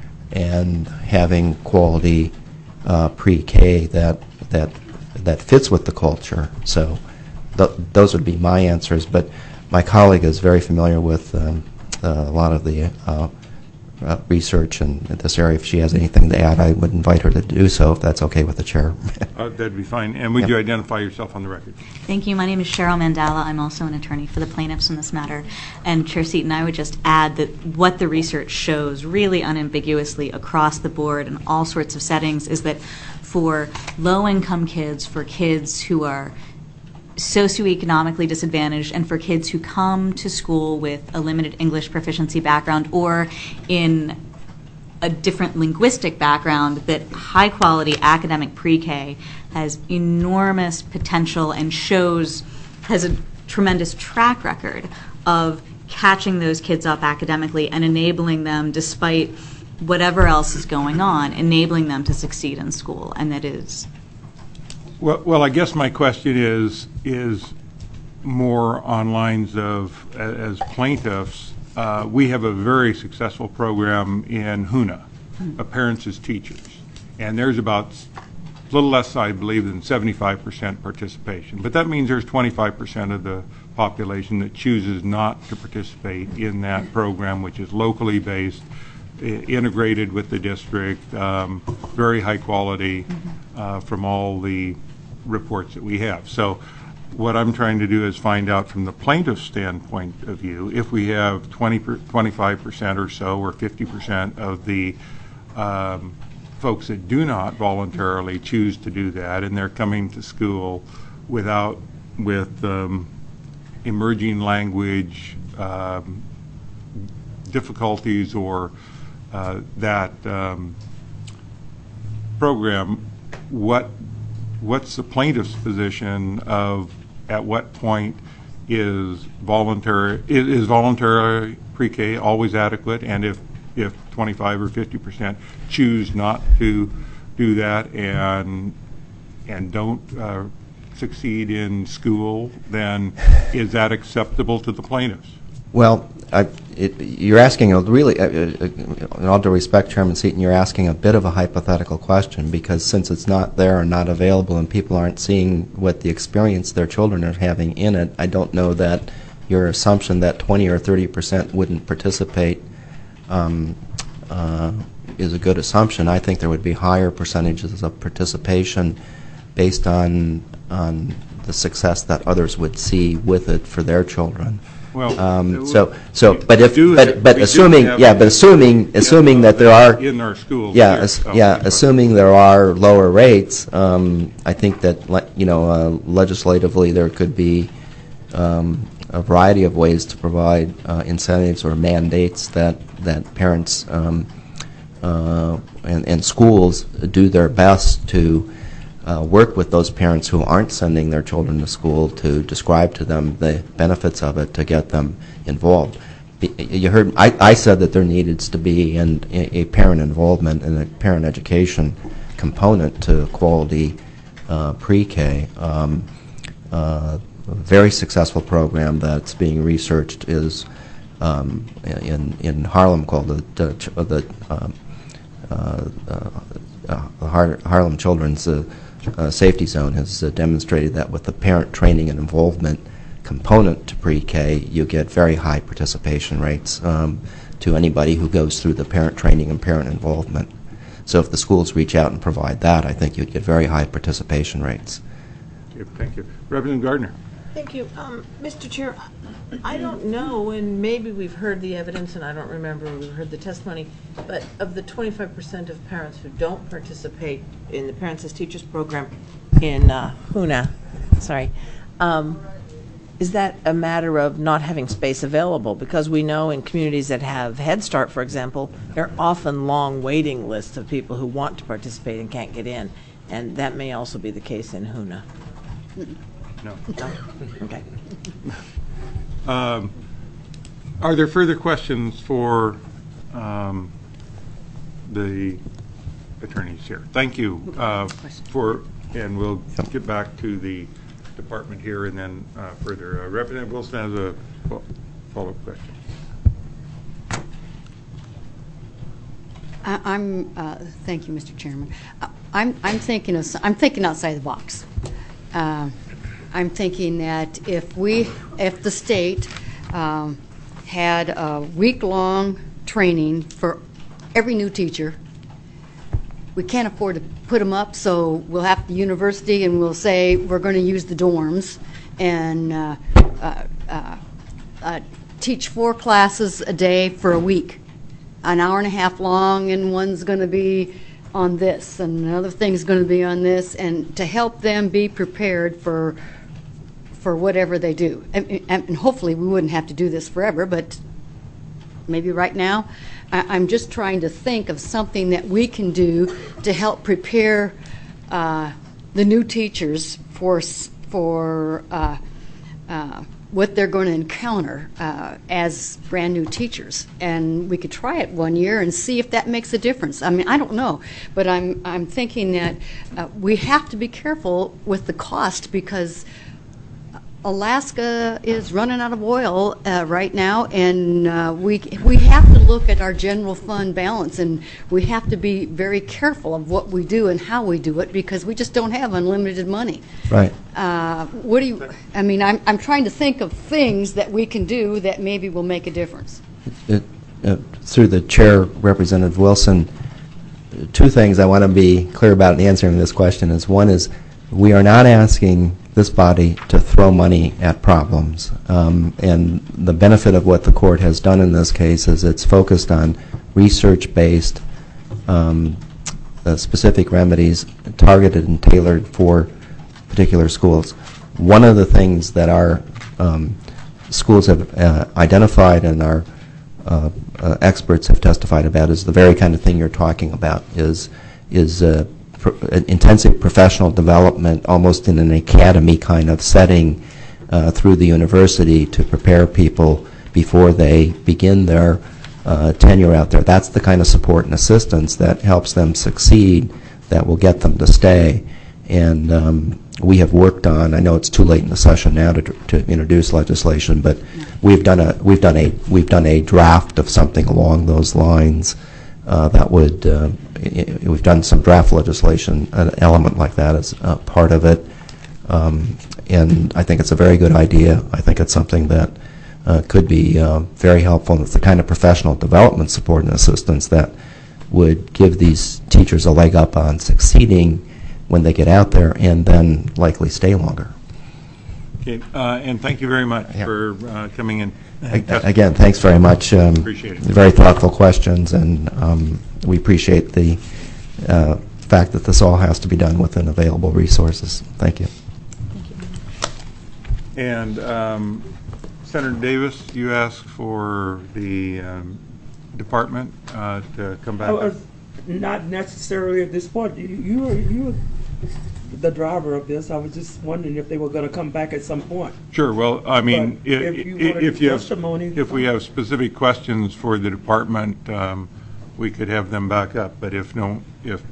and having quality uh, pre-K that that that fits with the culture. So th those would be my answers. But my colleague is very familiar with um, uh, a lot of the uh, uh, research in, in this area. If she has anything to add, I would invite her to do so, if that's okay with the chair. Uh, that'd be fine. And would Yep. you identify yourself on the record? Thank you. My name is Cheryl Mandala. I'm also an attorney for the plaintiffs in this matter. And Chair Seaton, I would just add that what the research shows really unambiguously across the board in all sorts of settings is that for low-income kids, for kids who are socioeconomically disadvantaged, and for kids who come to school with a limited English proficiency background or in a different linguistic background, that high-quality academic pre-K has enormous potential and shows, has a tremendous track record of catching those kids up academically and enabling them, despite whatever else is going on, enabling them to succeed in school, and that is. Well, well, I guess my question is is more on lines of, a- as plaintiffs, uh, we have a very successful program in HUNA, uh, Parents as Teachers, and there's about s- a little less, I believe, than seventy-five percent participation. But that means there's twenty-five percent of the population that chooses not to participate in that program, which is locally based, i- integrated with the district, um, very high quality uh, from all the reports that we have. So what I'm trying to do is find out from the plaintiff's standpoint of view, if we have twenty, twenty-five percent or so, or fifty percent of the um, folks that do not voluntarily choose to do that, and they're coming to school without, with um, emerging language um, difficulties or uh, that um, program, what what's the plaintiff's position of at what point is voluntary is, is voluntary pre-K always adequate, and if if twenty-five or fifty percent choose not to do that and and don't uh, succeed in school, then is that acceptable to the plaintiffs? Well, I, it, you're asking a really, uh, uh, in all due respect, Chairman Seaton, you're asking a bit of a hypothetical question, because since it's not there and not available and people aren't seeing what the experience their children are having in it, I don't know that your assumption that twenty or thirty percent wouldn't participate um, uh, is a good assumption. I think there would be higher percentages of participation based on on the success that others would see with it for their children. Well, um, so so, we- but we if do but have- but we do assuming have- yeah, but assuming assuming that there are in our schools. yeah here. as, Oh, yeah okay. assuming there are lower rates, um, I think that le- you know uh, legislatively there could be um, a variety of ways to provide uh, incentives or mandates that that parents um, uh, and, and schools do their best to uh, work with those parents who aren't sending their children to school to describe to them the benefits of it to get them involved. Be- You heard I, I said that there needs to be an, a, a parent involvement and a parent education component to quality uh, pre-K. Um, uh, a very successful program that's being researched is um, in in Harlem called the the, the um, uh, uh, uh, the Har- Harlem Children's uh, uh, Safety Zone has uh, demonstrated that with the parent training and involvement component to pre-K, you get very high participation rates um, to anybody who goes through the parent training and parent involvement. So if the schools reach out and provide that, I think you'd get very high participation rates. Okay, thank you. Representative Gardner. Thank you. Um, Mister Chair, I don't know, and maybe we've heard the evidence, and I don't remember if we've heard the testimony, but of the twenty-five percent of parents who don't participate in the Parents as Teachers program in uh, Hoonah, sorry, um, is that a matter of not having space available? Because we know in communities that have Head Start, for example, there are often long waiting lists of people who want to participate and can't get in, and that may also be the case in Hoonah. No. No? Okay. Um, Are there further questions for um, the attorneys here? Thank you uh, for, and we'll get back to the department here and then uh, further. Uh, Representative Wilson has a fo- follow-up question. I- I'm, uh, thank you, Mister Chairman. I- I'm, I'm thinking of, I'm thinking outside the box. Uh, I'm thinking that if we, if the state um, had a week-long training for every new teacher, we can't afford to put them up, so we'll have the university and we'll say we're going to use the dorms and uh, uh, uh, uh, teach four classes a day for a week, an hour and a half long, and one's going to be on this and another thing's going to be on this, and to help them be prepared for for whatever they do. And, and hopefully we wouldn't have to do this forever, but maybe right now. I, I'm just trying to think of something that we can do to help prepare uh, the new teachers for s- for uh, uh, what they're going to encounter uh, as brand new teachers. And we could try it one year and see if that makes a difference. I mean, I don't know, but I'm I'm thinking that uh, we have to be careful with the cost, because Alaska is running out of oil uh, right now, and uh, we we have to look at our general fund balance, and we have to be very careful of what we do and how we do it, because we just don't have unlimited money. Right. Uh, what do you? I mean, I'm I'm trying to think of things that we can do that maybe will make a difference. It, uh, through the chair, Representative Wilson, two things I want to be clear about in answering this question is, one is we are not asking this body to throw money at problems. Um, and the benefit of what the court has done in this case is it's focused on research-based um, uh, specific remedies targeted and tailored for particular schools. One of the things that our um, schools have uh, identified and our uh, uh, experts have testified about is the very kind of thing you're talking about, is, is uh, Pro- intensive professional development, almost in an academy kind of setting uh, through the university to prepare people before they begin their uh, tenure out there. That's the kind of support and assistance that helps them succeed, that will get them to stay. And um, we have worked on, I know it's too late in the session now to, to introduce legislation, but we've done a we've done a we've done a draft of something along those lines. Uh, that would, uh, I- we've done some draft legislation, an element like that as uh, part of it, um, and I think it's a very good idea. I think it's something that uh, could be uh, very helpful. And it's the kind of professional development support and assistance that would give these teachers a leg up on succeeding when they get out there and then likely stay longer. Okay, uh, and thank you very much Yeah. for uh, coming in. A- Again, thanks very much. Um, Appreciate it. Very thoughtful questions, and um, we appreciate the uh, fact that this all has to be done within available resources. Thank you. And um, Senator Davis, you asked for the um, department uh, to come back. I was not necessarily at this point. You, you were you were the driver of this. I was just wondering if they were going to come back at some point. Sure. Well, I mean, But i- if i- you wanted if you have, testimony- if we have specific questions for the department, um, we could have them back up. But if no, if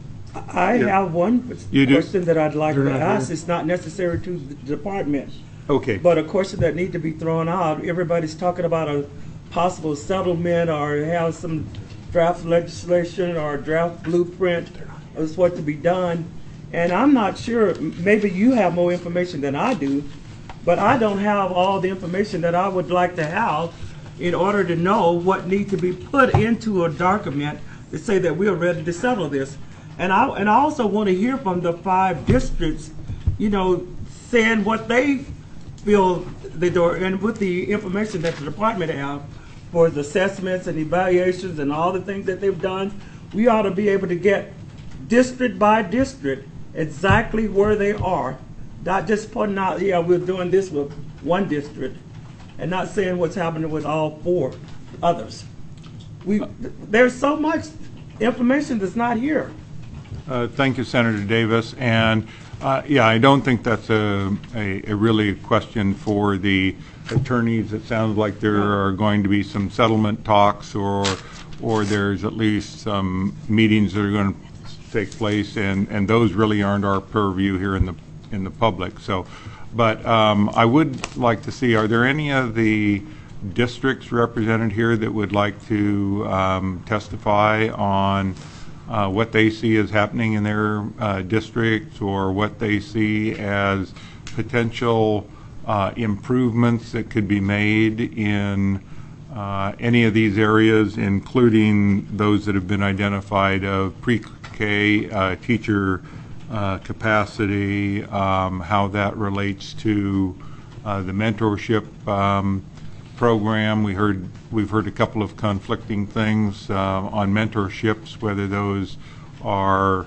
I Yeah. have one You do? question that I'd like They're to not ask. here. It's not necessary to the department, okay, but a question that need to be thrown out. Everybody's talking about a possible settlement or have some draft legislation or draft blueprint of what to be done. And I'm not sure, m- maybe you have more information than I do, but I don't have all the information that I would like to have in order to know what needs to be put into a document to say that we are ready to settle this. And I, and I also want to hear from the five districts, you know, saying what they feel they do, and with the information that the department have for the assessments and evaluations and all the things that they've done, we ought to be able to get district by district exactly where they are, not just putting out, yeah, we're doing this with one district, and not saying what's happening with all four others. We, there's so much information that's not here. Uh, Thank you, Senator Davis. And, uh, yeah, I don't think that's a, a a really a question for the attorneys. It sounds like there are going to be some settlement talks, or or there's at least some meetings that are going to take place, and, and those really aren't our purview here in the in the public. So, but um, I would like to see, are there any of the districts represented here that would like to um, testify on Uh, what they see as happening in their uh, districts, or what they see as potential uh, improvements that could be made in uh, any of these areas, including those that have been identified of pre-K uh, teacher uh, capacity, um, how that relates to uh, the mentorship um, program. We heard, we've heard a couple of conflicting things uh, on mentorships, whether those are,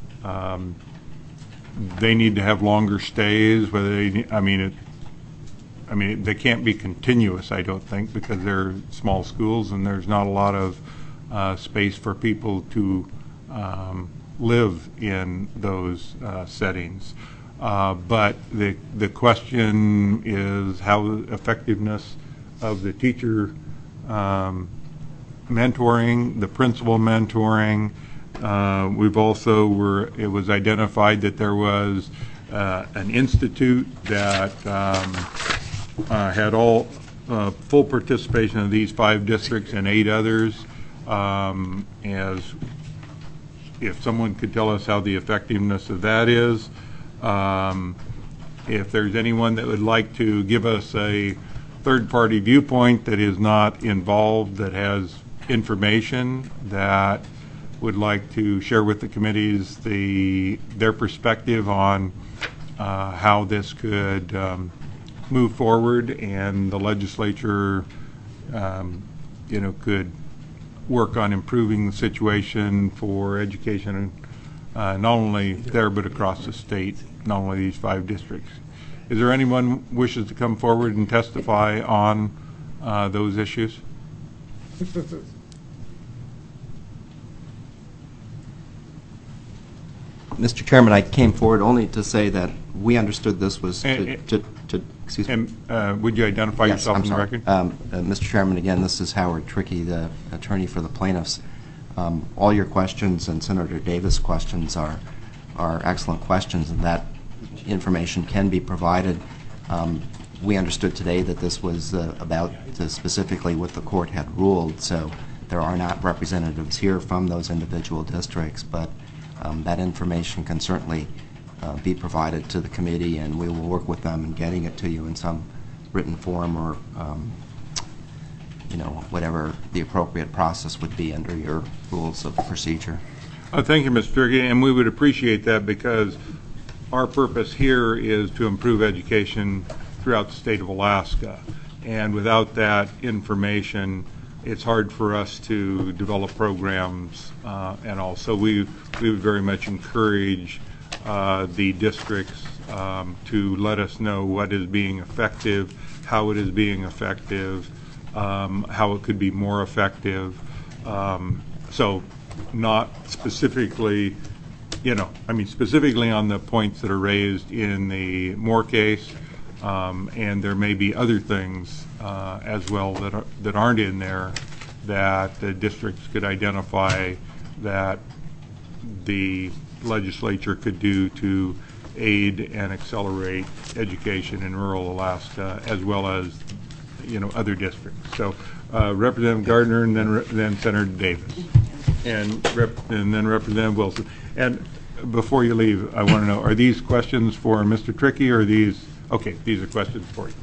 um, they need to have longer stays, whether they, ne- I mean, it, I mean, they can't be continuous, I don't think, because they're small schools and there's not a lot of uh, space for people to um, live in those uh, settings. Uh, but the the question is how effectiveness of the teacher um, mentoring, the principal mentoring. Uh, we've also were, it was identified that there was uh, an institute that um, uh, had all uh, full participation of these five districts and eight others. Um, as if someone could tell us how the effectiveness of that is. Um, if there's anyone that would like to give us a third-party viewpoint that is not involved, that has information, that would like to share with the committees the their perspective on uh, how this could um, move forward, and the legislature, um, you know, could work on improving the situation for education, uh, not only there but across the state, not only these five districts. Is there anyone wishes to come forward and testify on uh, those issues? Mister Chairman, I came forward only to say that we understood this was to, And- to, to excuse me. And uh, would you identify Yes, yourself I'm on the sorry. record? Um, uh, Mister Chairman, again, this is Howard Trickey, the attorney for the plaintiffs. Um, all your questions and Senator Davis' questions are are excellent questions, and that information can be provided. Um, we understood today that this was uh, about uh, specifically what the court had ruled, so there are not representatives here from those individual districts, but um, that information can certainly uh, be provided to the committee, and we will work with them in getting it to you in some written form or, um, you know, whatever the appropriate process would be under your rules of procedure. Uh, thank you, Mister Turkey, and we would appreciate that because our purpose here is to improve education throughout the state of Alaska. And without that information, it's hard for us to develop programs uh, and all. So we, we would very much encourage uh, the districts um, to let us know what is being effective, how it is being effective, um, how it could be more effective. Um, so not specifically, you know, I mean specifically on the points that are raised in the Moore case, um, and there may be other things uh, as well that are, that aren't in there that the districts could identify that the legislature could do to aid and accelerate education in rural Alaska, as well as, you know, other districts. So uh, Representative Gardner, and then then Senator Davis, and rep, and then Representative Wilson. And before you leave, I want to know: are these questions for Mister Trickey, or are these okay? These are questions for you.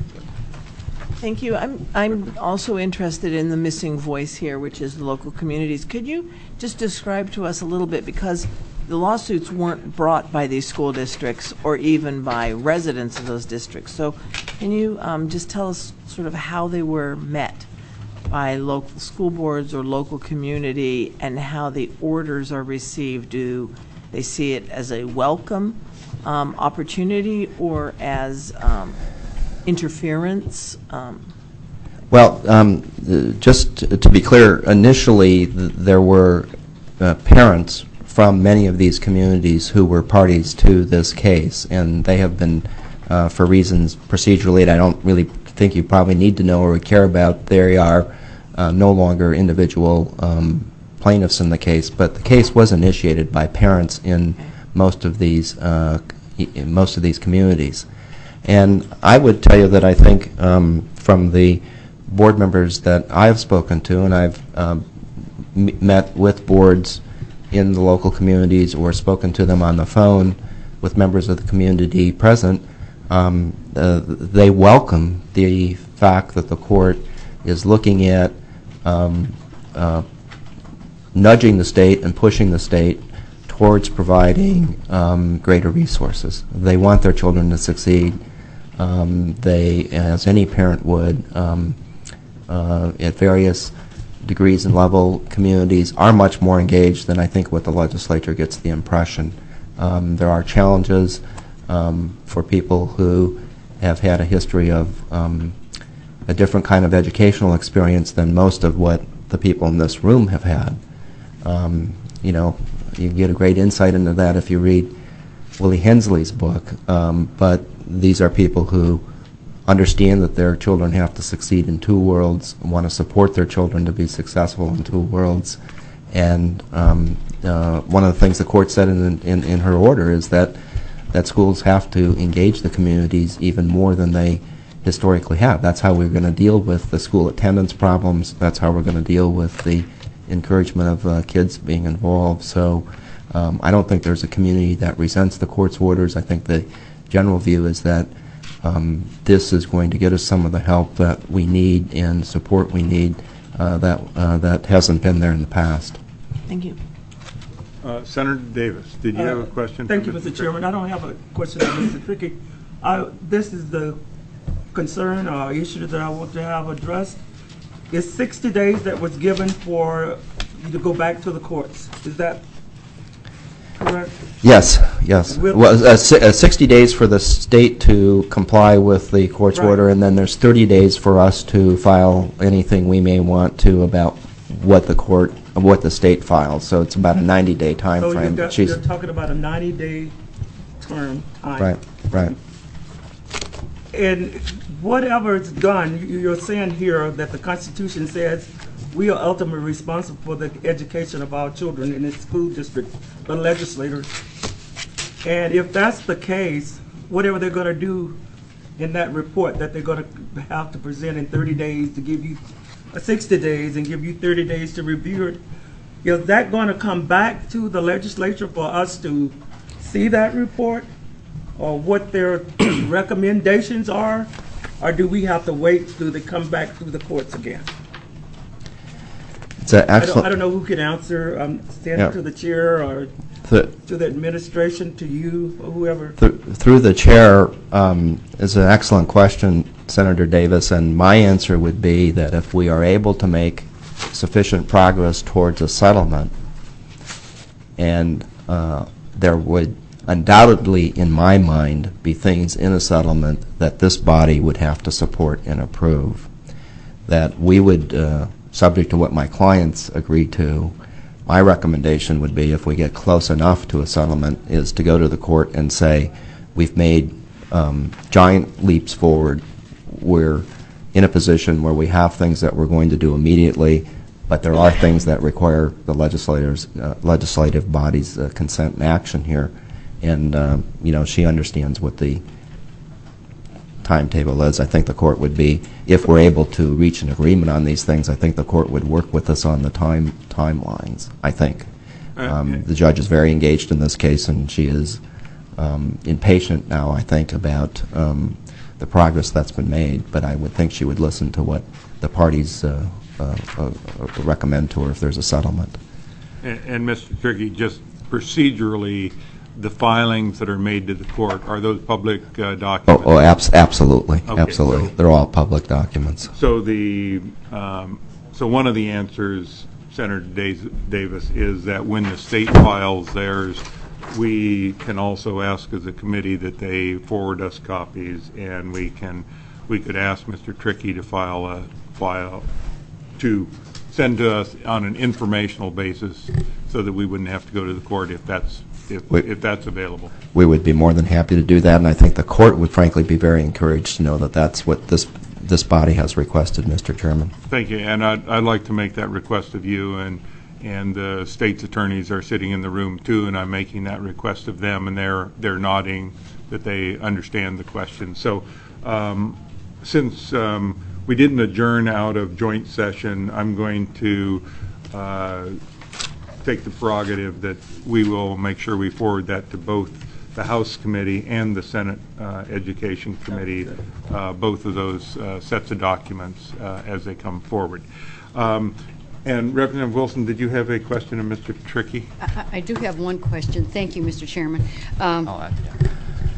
Thank you. I'm I'm also interested in the missing voice here, which is the local communities. Could you just describe to us a little bit, because the lawsuits weren't brought by these school districts or even by residents of those districts. So can you um, just tell us sort of how they were met by local school boards or local community, and how the orders are received? Do they see it as a welcome um, opportunity or as um, interference? Um, Well, um, uh, just to to be clear, initially th there were uh, parents from many of these communities who were parties to this case, and they have been, uh, for reasons procedurally that I don't really think you probably need to know or would care about, they are uh, no longer individual um, plaintiffs in the case, but the case was initiated by parents in most of these uh, in most of these communities. And I would tell you that I think um, from the board members that I've spoken to, and I've um, m met with boards in the local communities or spoken to them on the phone with members of the community present, um, uh, they welcome the fact that the court is looking at um, uh, nudging the state and pushing the state towards providing um, greater resources. They want their children to succeed. Um, they, as any parent would, um, uh, at various degrees and level, communities are much more engaged than I think what the legislature gets the impression. Um, there are challenges um, for people who have had a history of um, a different kind of educational experience than most of what the people in this room have had. Um, you know, you get a great insight into that if you read Willie Hensley's book, um, but these are people who understand that their children have to succeed in two worlds, want to support their children to be successful in two worlds. And um, uh, one of the things the court said in, in, in her order is that, that schools have to engage the communities even more than they historically have. That's how we're going to deal with the school attendance problems. That's how we're going to deal with the encouragement of uh, kids being involved. So um, I don't think there's a community that resents the court's orders. I think the general view is that Um, this is going to get us some of the help that we need and support we need uh, that uh, that hasn't been there in the past. Thank you. Uh, Senator Davis, did you uh, have a question? Thank you, Mister Chairman. I don't have a question for Mister Trickey. I, this is the concern or issue that I want to have addressed. Is sixty days that was given for you to go back to the courts. Is that correct? Yes, yes. Will- Well, uh, si- uh, sixty days for the state to comply with the court's Right. order, and then there's thirty days for us to file anything we may want to about what the court, what the state files. So it's about a ninety-day time So frame. you've got, She's- you're talking about a ninety-day term time. Right, right. And whatever is done, you- you're saying here that the Constitution says we are ultimately responsible for the education of our children in the school district, the legislators. And if that's the case, whatever they're going to do in that report that they're going to have to present in thirty days to give you, uh, sixty days and give you thirty days to review it, is that going to come back to the legislature for us to see that report? Or what their recommendations are or do we have to wait till they come back through the courts again? It's an I don't, excellent. I don't know who can answer, um, stand Yeah. to the chair or The, to the administration, to you, or whoever. th- through the chair, um, is an excellent question, Senator Davis, and my answer would be that if we are able to make sufficient progress towards a settlement, and uh, there would undoubtedly, in my mind, be things in a settlement that this body would have to support and approve, that we would, uh, subject to what my clients agree to, my recommendation would be, if we get close enough to a settlement, is to go to the court and say, we've made um, giant leaps forward. We're in a position where we have things that we're going to do immediately, but there are things that require the legislators, uh, legislative body's uh, consent and action here. And, uh, you know, she understands what the timetable is. I think the court would be, if we're able to reach an agreement on these things, I think the court would work with us on the time timelines, I think. Um, the judge is very engaged in this case, and she is um, impatient now, I think, about um, the progress that's been made, but I would think she would listen to what the parties uh, uh, uh, recommend to her if there's a settlement. And, and Mister Trickey, just procedurally, the filings that are made to the court, are those public uh, documents? Oh, oh abs absolutely, Okay, absolutely. so- They're all public documents. So the um, so one of the answers, Senator Davis, Davis, is that when the state files theirs, we can also ask as a committee that they forward us copies, and we can we could ask Mister Trickey to file a file to send to us on an informational basis, so that we wouldn't have to go to the court if that's if We- if that's available. We would be more than happy to do that, and I think the court would frankly be very encouraged to know that that's what this this body has requested, Mister Chairman. Thank you, and I'd, I'd like to make that request of you, and and the state's attorneys are sitting in the room too, and I'm making that request of them, and they're they're nodding that they understand the question. So, um, since um, we didn't adjourn out of joint session, I'm going to uh, take the prerogative that we will make sure we forward that to both the House Committee and the Senate uh, Education Committee, uh, both of those uh, sets of documents uh, as they come forward. Um, and Representative Wilson, did you have a question of Mister Trickey? I, I do have one question. Thank you, Mister Chairman. Um, Oh, yeah.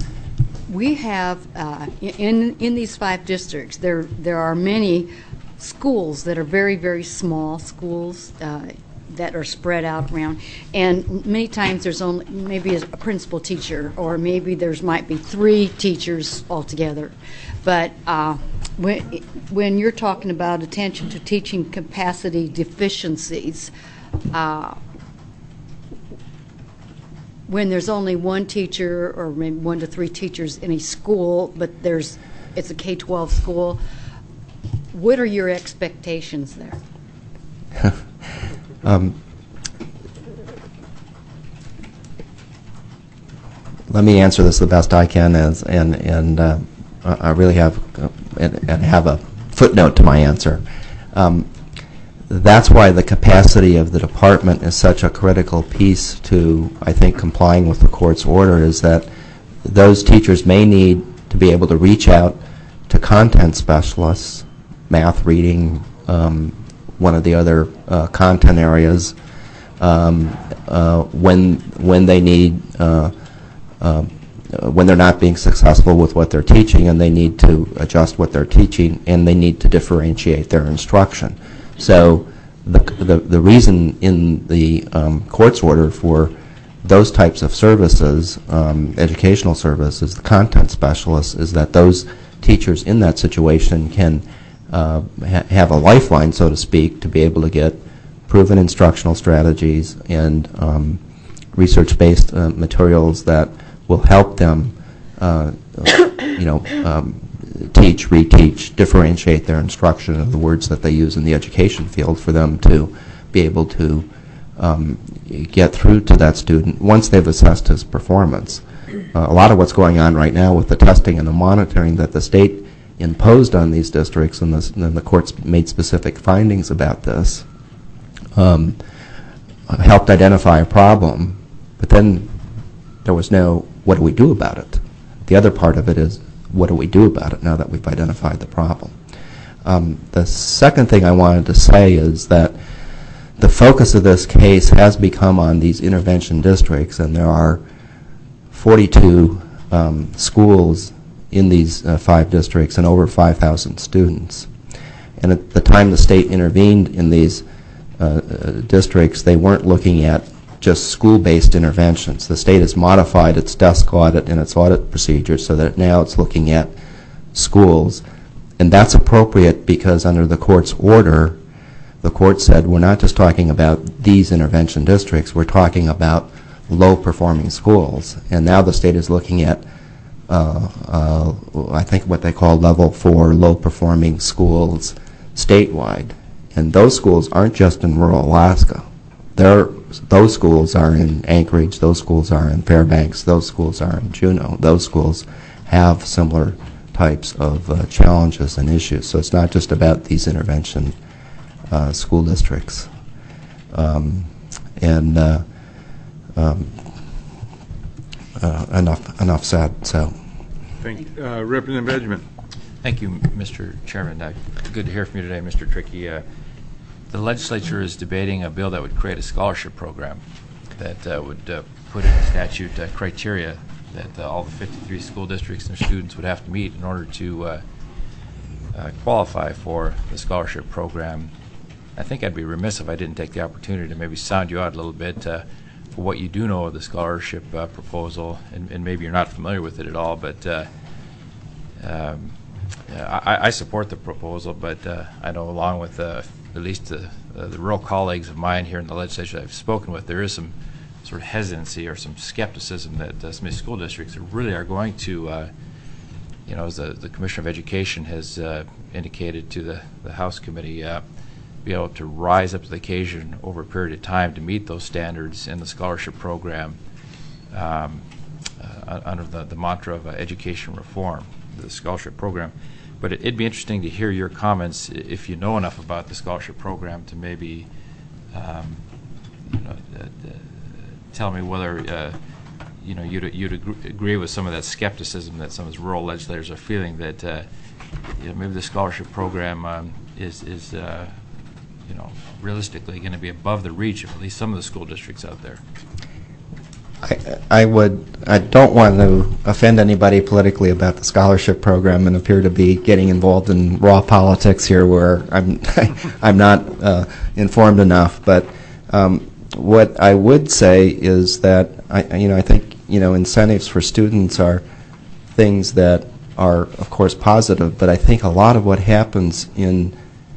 We have, uh, in, in these five districts, there, there are many schools that are very, very small schools uh, that are spread out around. And many times there's only maybe a principal teacher, or maybe there's might be three teachers altogether. But uh, when, when you're talking about attention to teaching capacity deficiencies, uh, when there's only one teacher or maybe one to three teachers in a school, but there's it's a K twelve school, what are your expectations there? Um, let me answer this the best I can, as and and uh, I really have uh, and, and have a footnote to my answer. Um, that's why the capacity of the department is such a critical piece to, I think, complying with the court's order, is that those teachers may need to be able to reach out to content specialists, math, reading, um, one of the other uh, content areas, um, uh, when when they need uh, uh, when they're not being successful with what they're teaching, and they need to adjust what they're teaching, and they need to differentiate their instruction. So the the, the reason in the um, court's order for those types of services, um, educational services, the content specialists, is that those teachers in that situation can uh, ha have a lifeline, so to speak, to be able to get proven instructional strategies and um, research-based uh, materials that will help them, uh, you know, um, teach, reteach, differentiate their instruction of the words that they use in the education field, for them to be able to um, get through to that student once they've assessed his performance. Uh, a lot of what's going on right now with the testing and the monitoring that the state imposed on these districts, and, this, and the courts made specific findings about this, um, helped identify a problem, but then there was no, what do we do about it? The other part of it is, what do we do about it now that we've identified the problem? Um, the second thing I wanted to say is that the focus of this case has become on these intervention districts, and there are forty-two um, schools in these uh, five districts and over five thousand students. And at the time the state intervened in these uh, uh, districts, they weren't looking at just school-based interventions. The state has modified its desk audit and its audit procedures so that now it's looking at schools. And that's appropriate because under the court's order, the court said we're not just talking about these intervention districts, we're talking about low-performing schools. And now the state is looking at, uh, uh, I think what they call level four low-performing schools statewide. And those schools aren't just in rural Alaska. They're, those schools are in Anchorage, those schools are in Fairbanks, those schools are in Juneau. Those schools have similar types of uh, challenges and issues. So it's not just about these intervention uh, school districts. Um, and uh, um, uh, enough, enough said. So, thank you, uh, Representative Benjamin. Thank you, Mister Chairman. Uh, good to hear from you today, Mister Trickey. Uh, the legislature is debating a bill that would create a scholarship program that uh, would uh, put in statute uh, criteria that uh, all the fifty-three school districts and their students would have to meet in order to uh, uh, qualify for the scholarship program. I think I'd be remiss if I didn't take the opportunity to maybe sound you out a little bit uh, for what you do know of the scholarship uh, proposal, and, and maybe you're not familiar with it at all, but uh, um, I, I support the proposal, but uh, I know along with uh, at least the, uh, the rural colleagues of mine here in the legislature I've spoken with, there is some sort of hesitancy or some skepticism that uh, some of these school districts really are going to, uh, you know, as the, the Commissioner of Education has uh, indicated to the, the House Committee, uh, be able to rise up to the occasion over a period of time to meet those standards in the scholarship program um, uh, under the, the mantra of uh, education reform, the scholarship program. But it, it'd be interesting to hear your comments if you know enough about the scholarship program to maybe um, you know, uh, uh, tell me whether uh, you know you'd, you'd agree, agree with some of that skepticism that some of these rural legislators are feeling that uh, you know, maybe the scholarship program um, is is uh, you know realistically going to be above the reach of at least some of the school districts out there. I, I would. I don't want to offend anybody politically about the scholarship program and appear to be getting involved in raw politics here, where I'm I'm not uh, informed enough. But um, what I would say is that I, you know, I think you know incentives for students are things that are, of course, positive. But I think a lot of what happens in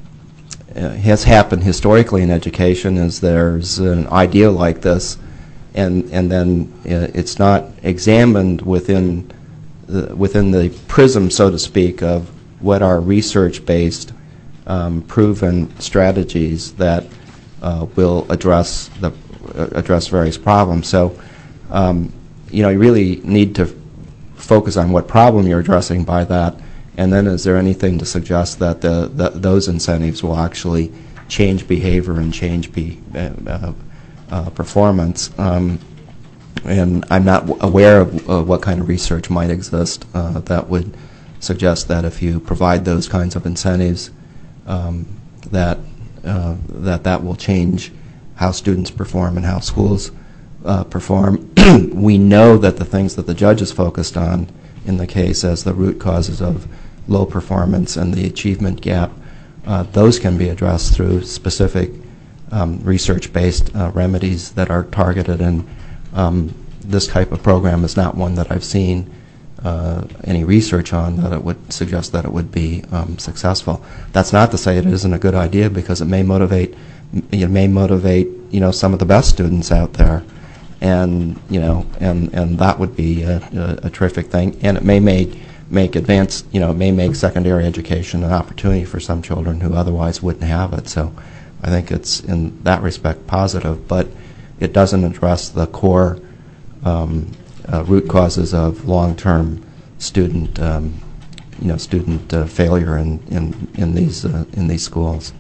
uh, has happened historically in education is there's an idea like this, and and then uh, it's not examined within the, within the prism, so to speak, of what are research-based, um, proven strategies that uh, will address the uh, address various problems. So, um, you know, you really need to focus on what problem you're addressing by that, and then is there anything to suggest that the, the those incentives will actually change behavior and change be, uh, uh, performance. Um, and I'm not w aware of uh, what kind of research might exist uh, that would suggest that if you provide those kinds of incentives, um, that uh, that that will change how students perform and how schools uh, perform. We know that the things that the judge is focused on in the case as the root causes of low performance and the achievement gap, uh, those can be addressed through specific um, research-based uh, remedies that are targeted, and um, this type of program is not one that I've seen uh, any research on that it would suggest that it would be um, successful. That's not to say it isn't a good idea, because it may motivate, it may motivate, you know, some of the best students out there, and you know, and and that would be a, a, a terrific thing, and it may make make advanced, you know, it may make secondary education an opportunity for some children who otherwise wouldn't have it. So I think it's in that respect positive, but it doesn't address the core um, uh, root causes of long-term student, um, you know, student uh, failure in in in these uh, in these schools.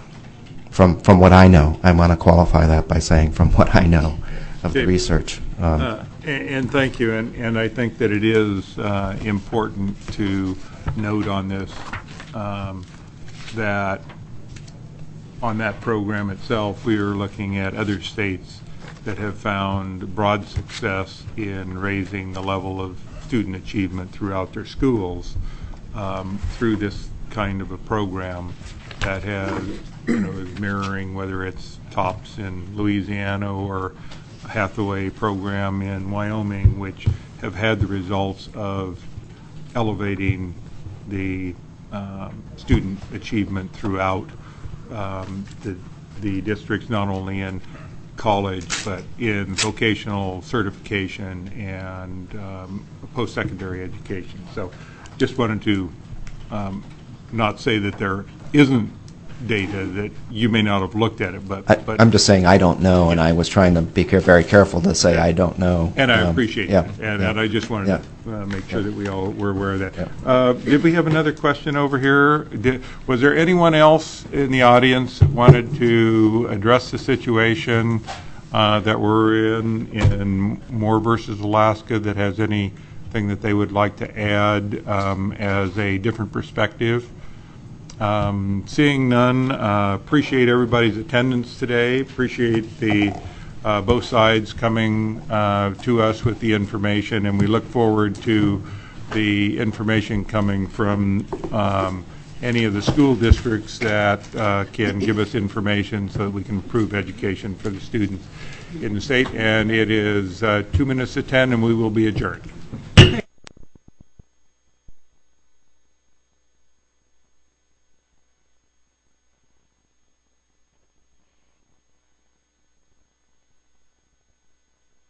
From from what I know, I want to qualify that by saying from what I know of Okay. the research. Um, uh, And, and thank you, and, and I think that it is uh, important to note on this um, that on that program itself, we are looking at other states that have found broad success in raising the level of student achievement throughout their schools um, through this kind of a program that has, you know, is mirroring whether it's TOPS in Louisiana or Hathaway program in Wyoming, which have had the results of elevating the um, student achievement throughout um, the, the districts, not only in college, but in vocational certification and um, post-secondary education. So just wanted to um, not say that there isn't data that you may not have looked at it, but, I, but I'm just saying I don't know, and I was trying to be care, very careful to say I don't know. and I Um, appreciate yeah, that, and, yeah. and I just wanted Yeah. to uh, make sure that we all were aware of that. Yeah. Uh, did we have another question over here? Did, was there anyone else in the audience that wanted to address the situation uh, that we're in in Moore versus Alaska that has anything that they would like to add um, as a different perspective? Um, seeing none, uh, appreciate everybody's attendance today. Appreciate the uh, both sides coming uh, to us with the information, and we look forward to the information coming from um, any of the school districts that uh, can give us information so that we can improve education for the students in the state. And it is uh, two minutes to ten, and we will be adjourned.